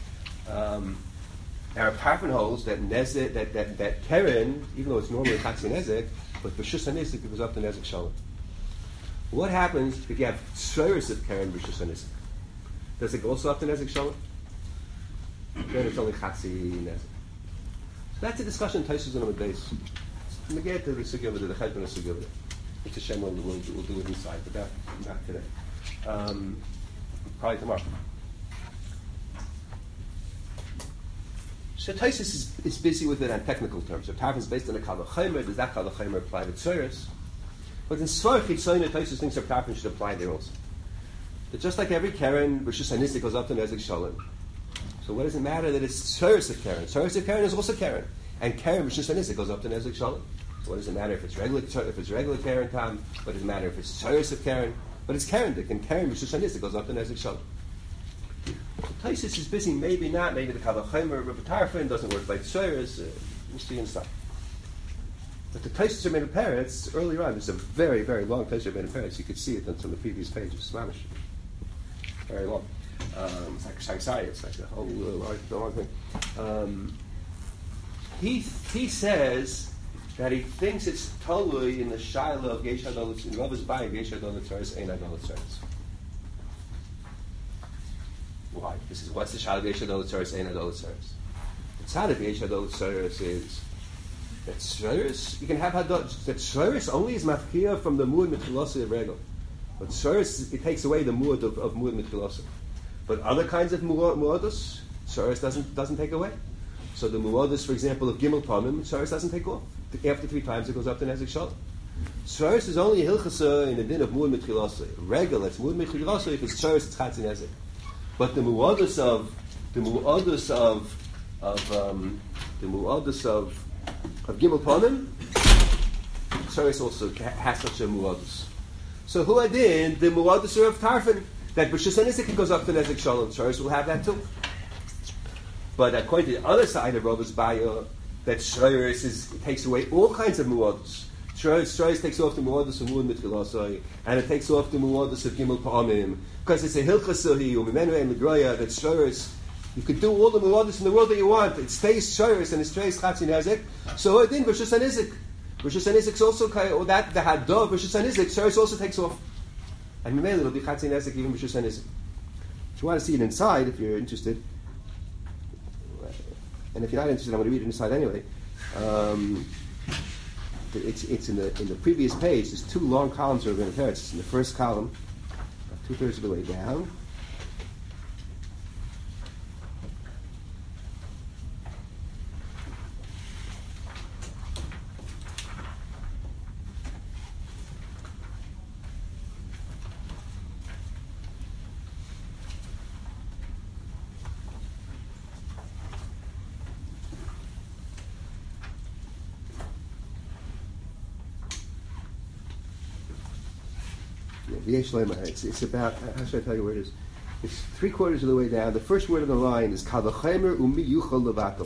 Our Tarfon holds that that Karen, even though it's normally Chatzi Nezek, but B'shus HaNizek it goes up to Nezek Shalom. What happens if you have tzuris of Karen B'shus HaNizek? Does it go also up to Nezek Shalom? Then it's only Chatzi Nezek. So that's a discussion Taisus on the base. We get to the sugya of the chayt and the sugya of it. It's a shame we'll do it inside, but not today. Probably tomorrow. So Taisus is busy with it on technical terms. So Tarfon is based on a kal v'chomer. Does that kal v'chomer apply to tzuris? But in Svar Chitzoyna, Taisus thinks that Tarfon should apply there also. But just like every Karen, B'shus HaNizek goes up to Nezek Shalom. So what does it matter that it's tzuris of Karen? Tzuris of Karen is also Karen. And Karen B'shus HaNizek goes up to Nezek Shalom. So what does it matter if it's regular Karen time? What does it matter if it's tzuris of Karen? But it's Karen Dik, and Karen B'shus HaNizek goes up to Nezek Shalom. So Taisus is busy, maybe not, maybe the Kal V'chomer Rav Tarfon doesn't work like tzuris. We'll see inside. But the Taisus are made of parrots earlier on. There's a very, very long Taisus made of parrots. You could see it on some of the previous pages. Mamish. Very long. It's like a shangsai. It's like a whole long thing. He says that he thinks it's totally in the shaila of Yesh Hadolat, in Rav's Bayim, Yesh Hadolat Tzuris, Ein Hadolat Tzuris. Why? What's the shaila of Yesh Hadolat Tzuris, Ein Hadolat Tzuris? The tzad of Yesh Hadolat Tzuris is that tzuris, you can have Hadolat, that tzuris only is mafkia from the muad mitchilasa of regal. But tzuris, it takes away the muad of muad mitchilasa. But other kinds of muadus, tzuris doesn't take away. So the muadus, for example, of gimel pamim, tzuris doesn't take off. After 3 times, it goes up to Nezek Shalom. Tzuris is only a hilchasa in the din of muad mitchilasa. Regal, it's muad mitchilasa. If it's tzuris, it's chatzi nezek. But the muadus of gimel pamim, tzuris also has such a muadus. So who adin the muadus of Tarfon that b'shus HaNizek goes up to Nezek Shalom. Tzuris will have that too. But according to the other side of Rav's Bayah, that Shreis takes away all kinds of muadus. Shreis takes off the muadus of muad mitchilasai, and it takes off the muadus of gimel pa'amim, because it's a hilchasahi or mimenu and midraya that Shreis, you could do all the muadus in the world that you want. It stays Shreis and it stays chatzi nezek. So it in B'shus HaNizek. B'shus HaNizek also, or that the hadav B'shus HaNizek, Shreis also takes off, and mimenu it'll be chatzi nezek even B'shus HaNizek. If you want to see it inside, if you're interested. And if you're not interested, I'm going to read it inside anyway. It's in the previous page. There's 2 long columns of Ravina Peretz. In the first column, 2/3 of the way down. It's about, how should I tell you where it is? It's 3/4 of the way down. The first word on the line is Kavachemer Umi Yuchal Levato.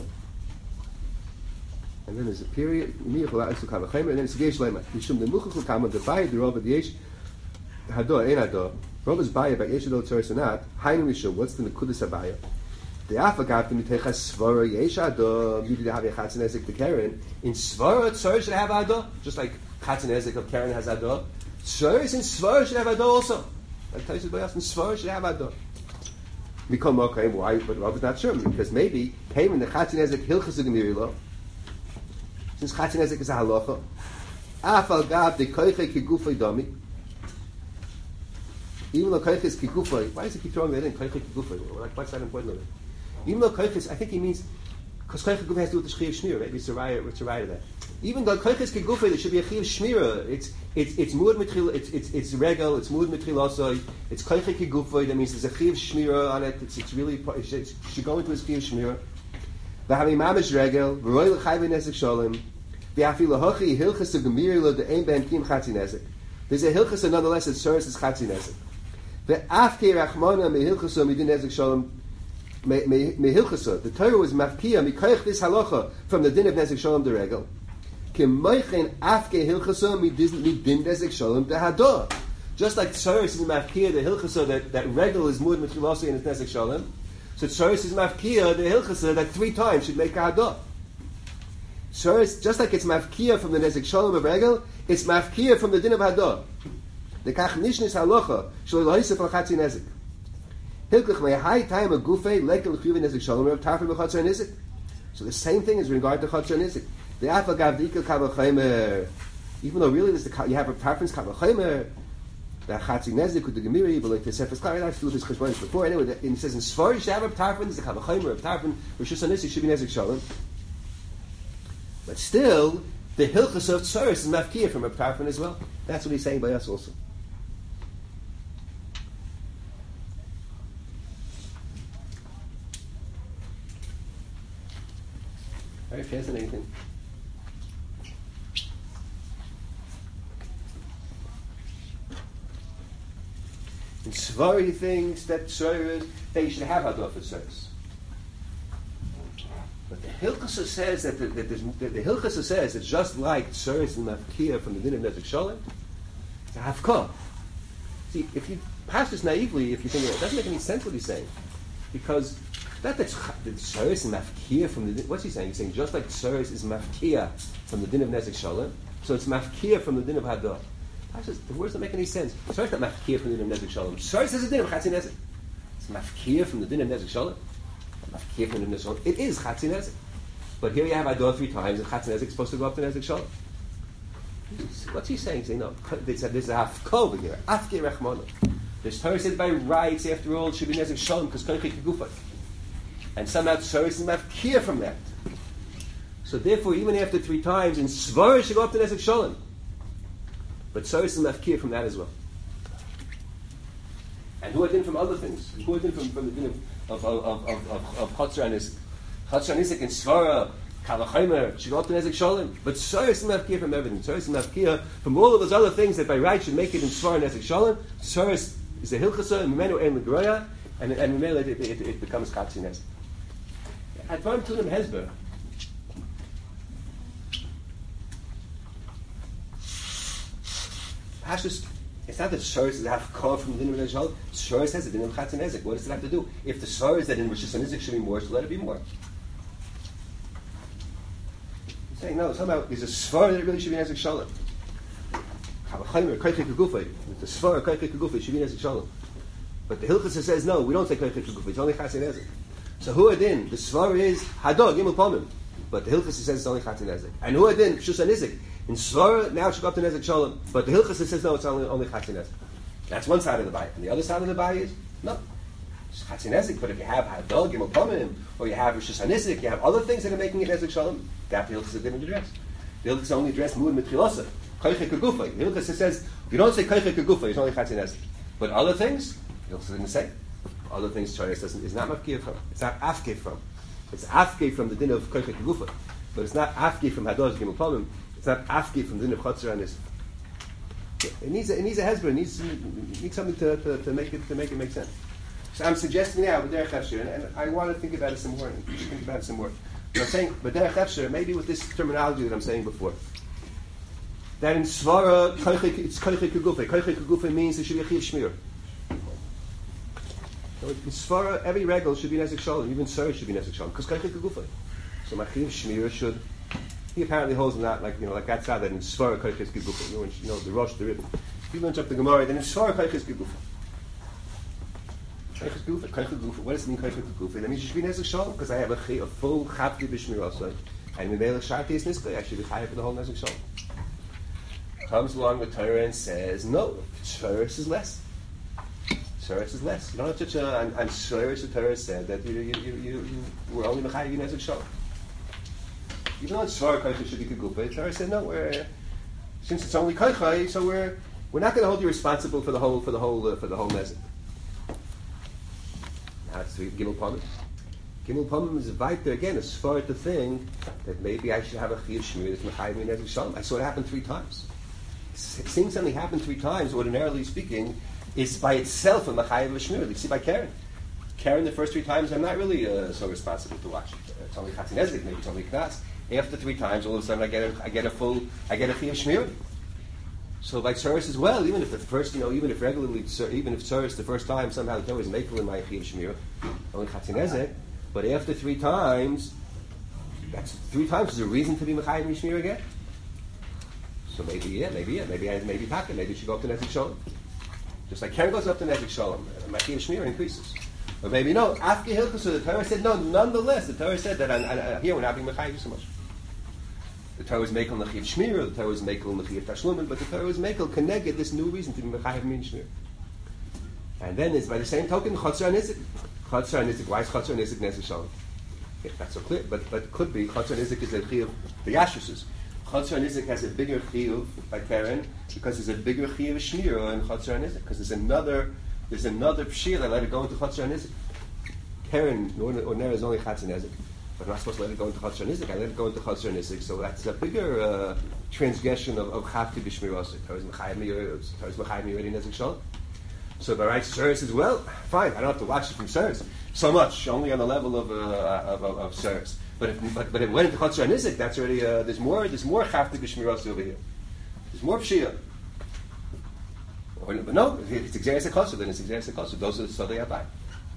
And then there's a period, Umi Yuchal Levato Kavachemer, and then it's Yesh Lema. Mishum the Muchach Kama, the Bayah, the Rav, the Yesh, Hador, Ein Hador. Rav is Bayah, but Yesh Hador Tzoros Anat. Hainu Mishum, what's the Nekudas HaBayah? The Afagav, the Mitecha Svara, Yesh Hador, Yudi Havi Chatzin Ezek, the Karen. In Svara, Tzoros should have Hador, just like Chatzin Ezek of Karen has Hador. Tzoros and Svara should have Hador also. Like Taisus Bayas and Svara should have Hador. Become okay, why? But Rav is not sure, because maybe came in the Chatzin Ezek Hilchas Gemirilo. Since Chatzin Ezek is a halacha, Afal Gav the Koiche Kigufay Dami. Even though Koiche is Kigufay, why does he keep throwing that in? Koiche Kigufay. Like, what's that important of it? Even though Koiche is, I think he means because Koiche Kigufay has to do with the Chiyuv Shmira. Maybe it's a raya to that. Even though Koiche is Kigufay, there should be a Chiyuv Shmira. It's Muad Mitril. It's Regel. It's Muad Mitril also. It's Koiche Kigufay. That means there's a Chiyuv Shmira on it. It's really it should go into his Chiyuv Shmira. V'havim mamish regel, v'roy l'chayvei nezek sholem, v'afi l'hochi hilchas of gemiri lo de'ein ben kim chatzi nezek. There's a hilchas and nonetheless it serves as chatzi nezek. V'afkei rachmona mehilchaso midin nezek sholem mehilchaso. The Torah was mafkia mikoich this halacha from the din of nezek sholem de regel. Kim moichen afkei hilchaso midin nezek sholem de hador. Just like Tzoros is mafkia the hilchaso that regel is mud mitzilasi and it's nezek sholem. So Tzoros is mafkia, the hilchasa, that 3 times should make a hadah. Tzoros, just like it's mafkia from the nezek shalom of regel, it's mafkia from the din of hadah. The kach nishnis halacha, shlo lohisef al chatzi nezek. Hilkach may high time of gufei, lekel l'chuyve nezek shalom, of tarfim b'chatzor nezek. So the same thing is in regard to chatzor nezek. The afal gav dikal kavachaymer, even though really you have a tarfin's kavachaymer, the Chatzi Nezek with the Gemiri, but like the Sefer Sklar, I have to do this Cheshbonis before. Anyway, it says in Svar, you should have a Tarfin, the Kavachomer of Tarfin, Rosh Hashanah should be Nezek Shalom. But still, the Hilchas of Tzoros is Mafkiyah from Reb Tarfin as well. That's what he's saying by us also. All right, Chaz, anything? And Svari thinks that Tzoros, they should have Hador for Tzoros. But the Hilchasa says that the Hilchasa says that just like Tzoros and Mafkiyah from the din of Nezek Shalom, it's a Hafkah. See, if you pass this naively, if you think it doesn't make any sense what he's saying, because not that Tzoros and Mafkiyah from the din, what's he saying? He's saying just like Tzoros is Mafkiyah from the din of Nezek Shalom, so it's Mafkiyah from the din of Hador. The words don't make any sense. Tzoros not mafkir from the din of Nezek Shalom. Tzoros has a din of Chatzi Nezek. It's mafkir from the din of Nezek Shalom. Mafkir from the din of Nezek Shalom. It is Chatzi Nezek. But here you have Hador 3 times, and Chatzi Nezek is supposed to go up to Nezek Shalom. What's he saying? He's saying, no, they said there's a hafko over here. Afkir Rechmona. This Torah said by rights, after all, it should be Nezek Shalom, because Koiche Kigufay. And somehow Tzoros is mafkir from that. So therefore, even after 3 times, in Svar, it should go up to Nezek Shalom. But Tzoros is mafkir from that as well. And who are din from other things? Who are din from the din of Chatzor and Isaac? Chatzor and Isaac and Svara, Kavachomer, should go up to Nezek Shalom. But Tzoros is mafkir from everything. Tzoros is mafkir from all of those other things that by right should make it in Svara and Nezek Shalom. Tzoros is a hilchasa, and Mimenu ein l'groya, and it becomes Chatzi Nezek. At Dvarim Tunim Hezber, it's not that Tzoros is a half-kor from the din of Nezek Shalom. Tzoros has a din of Chatzi Nezek. What does it have to do? If the Svar is that in Rosh Hashanah should be more, so let it be more. He's saying, no, somehow there's a Svar that it really should be Nezek Shalom. Kavachomer, Koiche Kigufay. The Svar, Koiche Kigufay, should be Nezek Shalom. But the Hilchasa says, no, we don't say Koiche Kigufay, it's only Chatzi Nezek. So who are din? The Svar is Hador, Gimel Pomim. But the Hilchasa says it's only Chatzi Nezek. And who are din? Shus and Isaac. In Svara, now it should go up to Nezek Shalom. But the Hilchasa says, no, it's only Chatzi Nezek. That's one side of the bayah. And the other side of the bayah is, no. It's chatzin nezek, but if you have hadol, gimel pamim, or you have rishus hanisik, you have other things that are making it nezek shalom, that the hilchos is going to address. The hilchos only address muad mitchilosa, koiche kegufay. The hilchos says, if you don't say koiche kegufay, it's only chatzin nezek. But other things, the hilchos didn't say. Other things, Torah is not mafkir from. It's not afke from. It's afke from the din of koiche kegufay. But it's not afke from hadol, gimel pamim. It's not afke from the din of chatzar hanisik. It needs a hezbollah. It needs something to make it make sense. So I'm suggesting now b'derech efshir, and I want to think about it some more. But I'm saying b'derech efshir, maybe with this terminology that I'm saying before, that in svara it's koiche kegufay. Koiche kegufay means there should be a chiyuv shmir. So in svara, every regal should be nezek shalom. Even sorry should be nezek shalom because koiche kegufay. So my chiyuv shmir should. He apparently holds that, like that side that in Svara Koiches Gigufa. The Rosh, the Rib. If you learn up the Gemara, then in Svara Koiches Gigufa. Koiches Gigufa. What does it mean Koiches Gigufa? That means you should be Nezek Shalom, because I have a full Chavti B'Shmir also. And in Melech Sharti is Niska, I should be Chayav for the whole Nezek Shalom. Comes along the Torah and says, no, Shveris is less. Shveris is less. You don't have such a, and Shveris the Torah said that you were only Mechayiv Nezek Shalom. Even though it's Svar Koicha should be Kegufa, the Torah said no. Since it's only Koicha, so we're not going to hold you responsible for the whole nezek. Now it's Gimel Pamim. Gimel Pamim is weiter again. As far as the thing that maybe I should have a chiyuv shmir that's mechayiv min nezek shalom. I saw it happen 3 times. Seeing something happen 3 times, ordinarily speaking, is by itself a mechayiv shmir. You see by Karen. Karen, the first 3 times, I'm not really so responsible to watch it. It's only chatzin nezek, maybe it's only knas. After 3 times, all of a sudden I get a chiyuv shmir. So by tzuris as well, even if the first, even if tzuris the first time somehow the Torah is makel in my chiyuv shmir, only chatzin nezek. But after 3 times, that's 3 times is a reason to be mechayiv shmir again. So maybe pocket, maybe it should go up to nezek shalom. Just like Karen goes up to nezek shalom, my chiyuv shmir increases. Or maybe no, after hilchos, so the Torah said no. Nonetheless, the Torah said that here we're not being mechayiv so much. The Torah was makel l'chiyuv shmir, the Torah was makel l'chiyuv tashlumin, but the Torah was makel connected this new reason to be mechayiv min shmir. And then it's by the same token chatzar nizik. Chatzar nizik. Why is chatzar nizik nezek shalom? That's so clear, but it could be chatzar nizik is a chiyuv the yashruses. Chatzar nizik has a bigger chiyuv by Karen because there's a bigger chiyuv shmir in chatzar nizik because there's another pshir that let it go into chatzar nizik. Karen ordinarily is only chatzar nizik. But I'm not supposed to let it go into Chatzar Nizik. I let it go into Chatzar Nizik. So that's a bigger transgression of Chavti B'Shmir Osir. Torah's Mechayiv Miyori Nezik Shalom. So by right Seres as well, fine. I don't have to watch it from Seres so much, only on the level of Seres. But if it went into Chatzar Nizik, that's already there's more Chavti B'Shmir Osir over here. There's more Pshia. But no, if it's Xeris HaKosser, then it's Xeris HaKosser. Those are the Sodei Abai.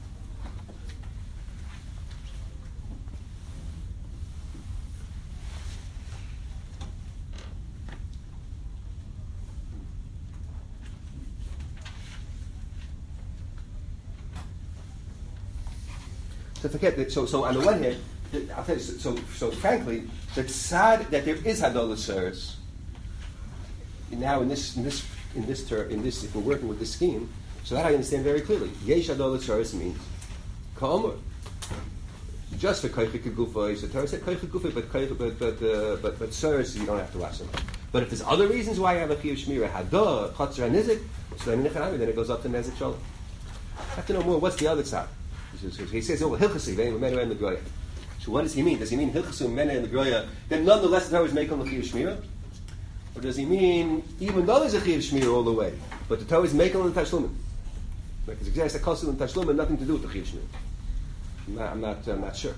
So forget that. So on the one hand, I'll tell you. So frankly, the tzad that there is hadol l'seres. Now in this, if we're working with this scheme, so that I understand very clearly. Yesh hadol l'seres means ka'amur. Just for koiche kegufa, so Torah said koiche kegufa, but seres you don't have to watch them. But if there's other reasons why you have a chiyuv shmira hadol chatzar nizik, so then it goes up to nezik shalom. I have to know more. What's the other side? He says, "Oh, hilchasi ve'im mena and legroya." So what does he mean? Does he mean hilchasu mena and legroya? Then nonetheless the Torah is making the chiyuv shmira, or does he mean even though there's a chiyuv shmira all the way, but the Torah is making the tashlumin? Like it's exactly kosul and tashlumin, nothing to do with the chiyuv shmira. I'm not sure.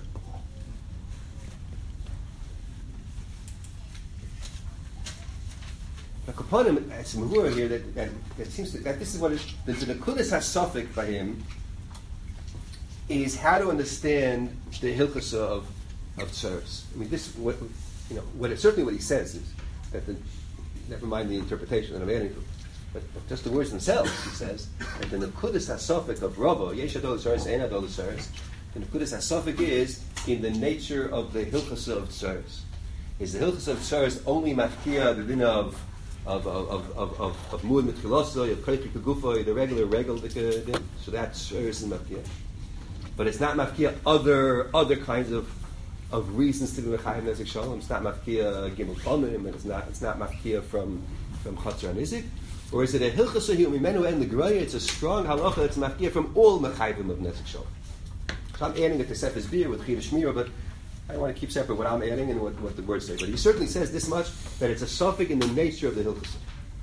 Now, Kapanim, it's Mahura here that seems that this is what is the nekudas hasafik by him. Is how to understand the hilchasa of tzuris. I mean, this certainly what he says is that never mind the interpretation that I'm adding to it, but just the words themselves. He says that the nekudas hasafik of Rava yesh hadol tzuris ein hadol tzuris. The nekudas hasafik is in the nature of the hilchasa of tzuris. Is the hilchasa of tzuris only mafkia the din of Muad Mitchilosoi, of Koichi Kagufoi, the regular regal, so that's Sheiris and Mafkia. But it's not Mafkia other kinds of reasons to be Mechayim Nezek Shalom. It's not Mafkia Gimel Palmim, and it's not Mafkia from Chatzar and Izik. Or is it a Hilchas Mimenu and the Groya? It's a strong halacha that's Mafkia from all Mechayim of Nezek Shalom. So I'm adding it to Sefes Beer with Chidush Mira, but I want to keep separate what I'm adding and what the words say. But he certainly says this much, that it's a suffix in the nature of the Hilchas.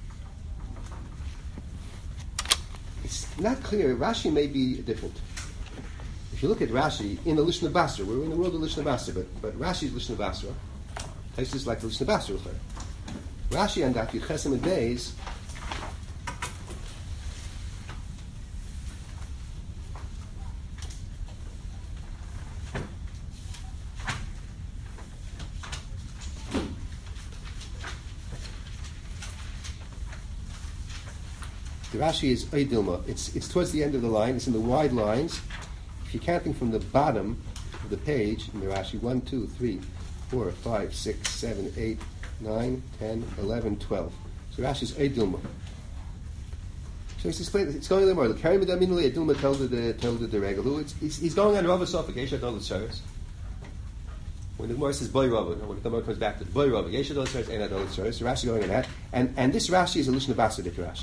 It's not clear. Rashi may be different. If you look at Rashi in the Lishna Basra, we're in the world of Lishna Basra, but Rashi's Lishna Basra tastes just like the Lishna Basra. Rashi and Daf Yechesem and Beis the Rashi is Eidilma. It's towards the end of the line. It's in the wide lines. If you're counting from the bottom of the page in the Rashi, 1, 2, 3, 4, 5, 6, 7, 8, 9, 10, 11, 12. So Rashi is Eidilma. So he's explaining. It's going a little more. The Karim Adaminuli Eidilma told the regel. He's going on Rava Sofik Yeshad Ol Tzaros. When the Gemara says Boy Rava, when the Gemara comes back to Boy Rava Yeshad Ol Tzaros Ein Adol Tzaros, so Rashi going on that, and this Rashi is a Lishna Basra Rashi.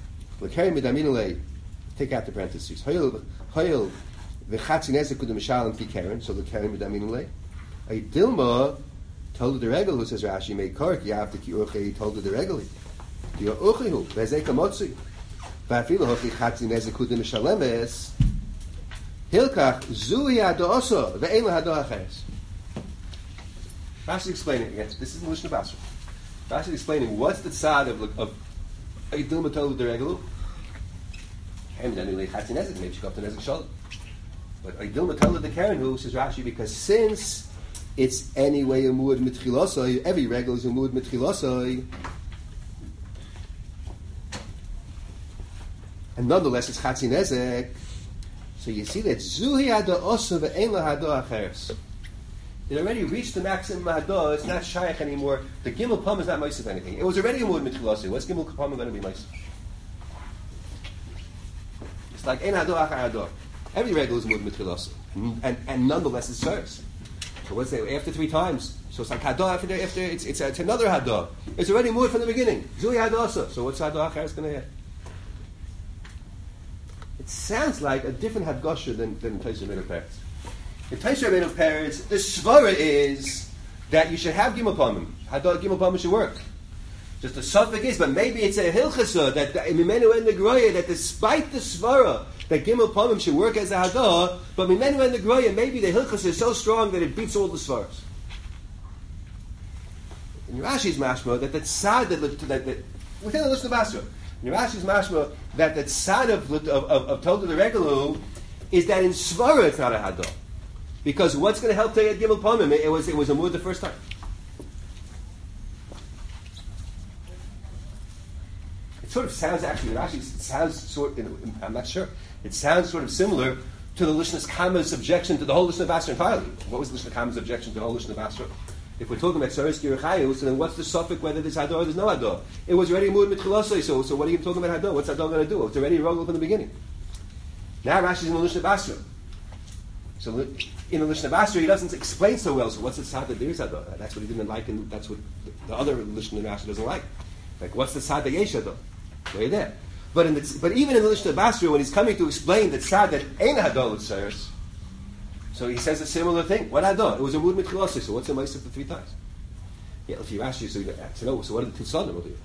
Take out the parentheses. Hoyel v'chatzi nezek udem shalom ki keren. So the keren v'daminule. A dilma told the regel who says Rashi made kork. You have to ki urchei told the regel. Ki urcheihu v'zei kamotzi. V'afilu hochi chatzi nezek udem shalemes. Hilkach zui hadoso ve'en lahado acheres. Rashi explaining again. This is the Lishna Basra. Rashi explaining what's the tzad of a dilma told the regel. And then maybe she got to Nezek Shalom. But a dilma told the Karen who says Rashi, because since it's anyway a muad mitchilosoi, every regel is a muad mitchilosoi, and nonetheless it's chatzi nezek. So you see that zuhi hada osa ve'en lahado acheres. It already reached the maximum hada. It's not shaykh anymore. The gimel pam is not ma'aseh of anything. It was already a muad mitchilosoi. What's gimel pam going to be ma'aseh? It's like ein hado achar hado. Every regel is muad mitchilas, and nonetheless it serves. So what's that? After 3 times, so it's like hado after it's another hado. It's already muad from the beginning. Zui hado also. So what's hado achar is going to have? It sounds like a different hadgosha than Taisha Rabbeinu Peretz. In Taisha Rabbeinu Peretz, the svara is that you should have gimel pamim. Hado gimel pamim should work. Just the suffix is, but maybe it's a hilchasa that Mimenu and the Groya, that despite the svara that Gimel Pamim should work as a hadah, but Mimenu and the Groya, maybe the hilchasa is so strong that it beats all the svaras. In Rashi's mashma, that tzad that within the list of Basra, in Rashi's mashma, that tzad of Tolda the Regelu is that in svara it's not a hadah, because what's going to help to get Gimel Pamim? It was a mood the first time. Sort of sounds actually, Rashi sounds sort. I'm not sure. It sounds sort of similar to the Lishnas Kama's objection to the whole Lishna Basra entirely. What was Lishna Kama's objection to the whole Lishna Basra? If we're talking about Saris Girachayu, so then what's the suffix whether there's Hador or there's no Hador? It was already Muad Mitchilasai, so what are you talking about Hador? What's Hador going to do? It's already Rogel from the beginning. Now Rashi's in the Lishna Basra. So in the Lishna Basra he doesn't explain so well. So what's the tzad that there is Hador? That's what he didn't like, and that's what the other Lishna Basra doesn't like. Like what's the tzad that yesh Hador? Way there. But even in the Lishna Basra, when he's coming to explain the tzad that ain't hadol l'tzeres, so he says a similar thing. What hadol? It was a mood mitchilosai. So what's the ma'aseh for 3 times? Yeah, if you ask you, so you have to know. So what are the 2 sadim over here?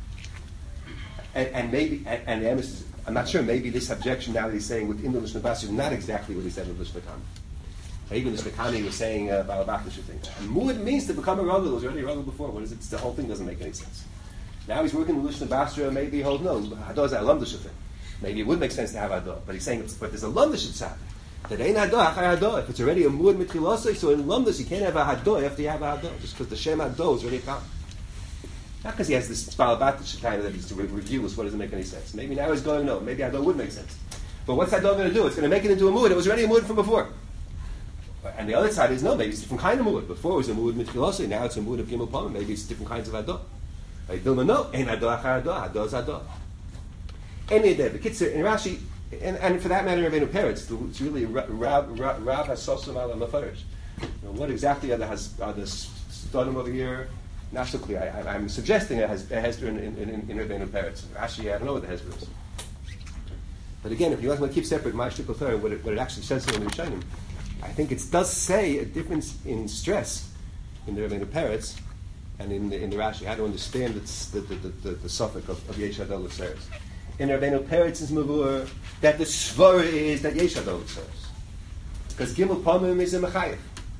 And maybe the emes, I'm not sure. Maybe this objection now that he's saying within the Lishna Basra is not exactly what he said in the Lishna Kami. Even the Lishna Kami was saying balabaklish thing. And mood means to become a ragul. It was already a ragul before. What is it? The whole thing doesn't make any sense. Now he's working with Lishna Basra, maybe he holds no. Hador is a lamdish thing. Maybe it would make sense to have Hador, but he's saying, but there's a lamdish tzad. That ain't Hador, achar Hador. If it's already a muad mitchilosai, so in lamdish you can't have a Hador after you have a Hador, just because the Shem Hador is already a kam. Not because he has this balabatish kind that he's to review us, what doesn't make any sense. Maybe now he's going, no, maybe Hador would make sense. But what's Hador going to do? It's going to make it into a muad. It was already a muad from before. And the other side is, no, maybe it's a different kind of muad. Before it was a muad mitchilosai, now it's a muad of Gimel Pamim. Maybe it's different kinds of Hador. Dilma no, ein hado achar hado, hado is hado. Any day, the kitzur in Rashi, and for that matter, Rabbeinu Peretz, it's really Rav Hasosum ala Mefarish. What exactly are the Stodim over here? Not so clear. I'm suggesting it has a Hezbollah in Rabbeinu Peretz. Rashi, I don't know what the Hezbollah is. But again, if you want to keep separate my shtickle Torah, what it actually says in the Rishonim, I think it does say a difference in stress in the Rabbeinu Peretz and in the Rashi. How to understand the suffix of Yesh Hadol L'Seres. In Rabbeinu Peretz's Mavur, that the Svara is that Yesh Hadol L'Seres. Because Gimel Pamim is a Mechayev.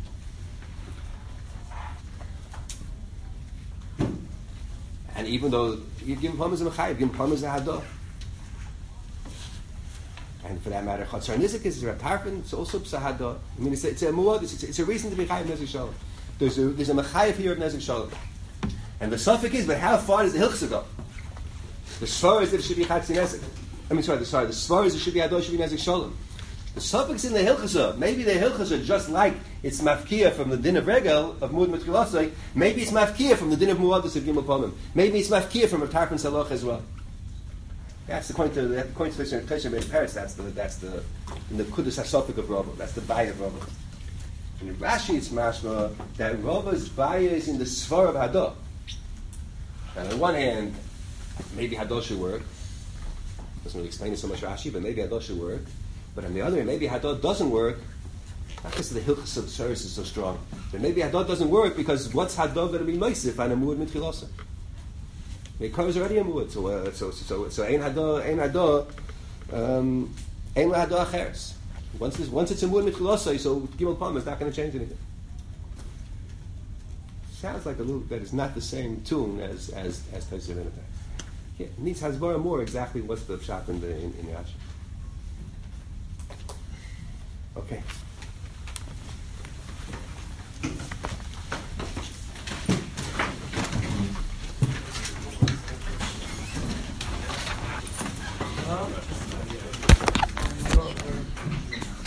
And even though Gimel Pamim is a Mechayev, Gimel Pamim is a Hadol. And for that matter, Chatzar Nizik is a Tarfin, it's also Psahada. I mean, it's a muad, it's a reason to be Chayiv Nezik Shalom. There's a Mechayiv here of Nezik Shalom. And the suffix is, but how far does the Hilchsa go? The Svar is that it should be Chatzi Nezik. The Svar is it should be Hadol, should be Nezik Shalom. The suffix in the Hilchasa, maybe the Hilchasa, just like it's Mafkia from the Din of Regel, of Muad Mitkilasai, maybe it's Mafkia from the Din of Muadus of Gimel Pamim. Maybe it's Mafkia from a Tarfin Saloch as well. That's the point to the interpretation of Peretz. That's the Kudus Hasofik of Rava. That's the Baya of Rava. In Rashi, it's mashma that Rava's Baya is in the Svar of Hadah. And on one hand, maybe Hadah should work. Doesn't really explain it so much Rashi, but maybe Hadah should work. But on the other hand, maybe Hadah doesn't work, not because the Hilchas of Tzeres is so strong. But maybe Hadah doesn't work because what's Hadah going to be Meisif on a Muad Mitchilasa? The car is already a muad, so ein hado acheres. Once it's a muad mitchilosai, so Gimel Pam is not going to change anything. Sounds like a little bit. It's not the same tune as Pesach. Yeah, it needs Hasbara more exactly what's the pshat in Rashi.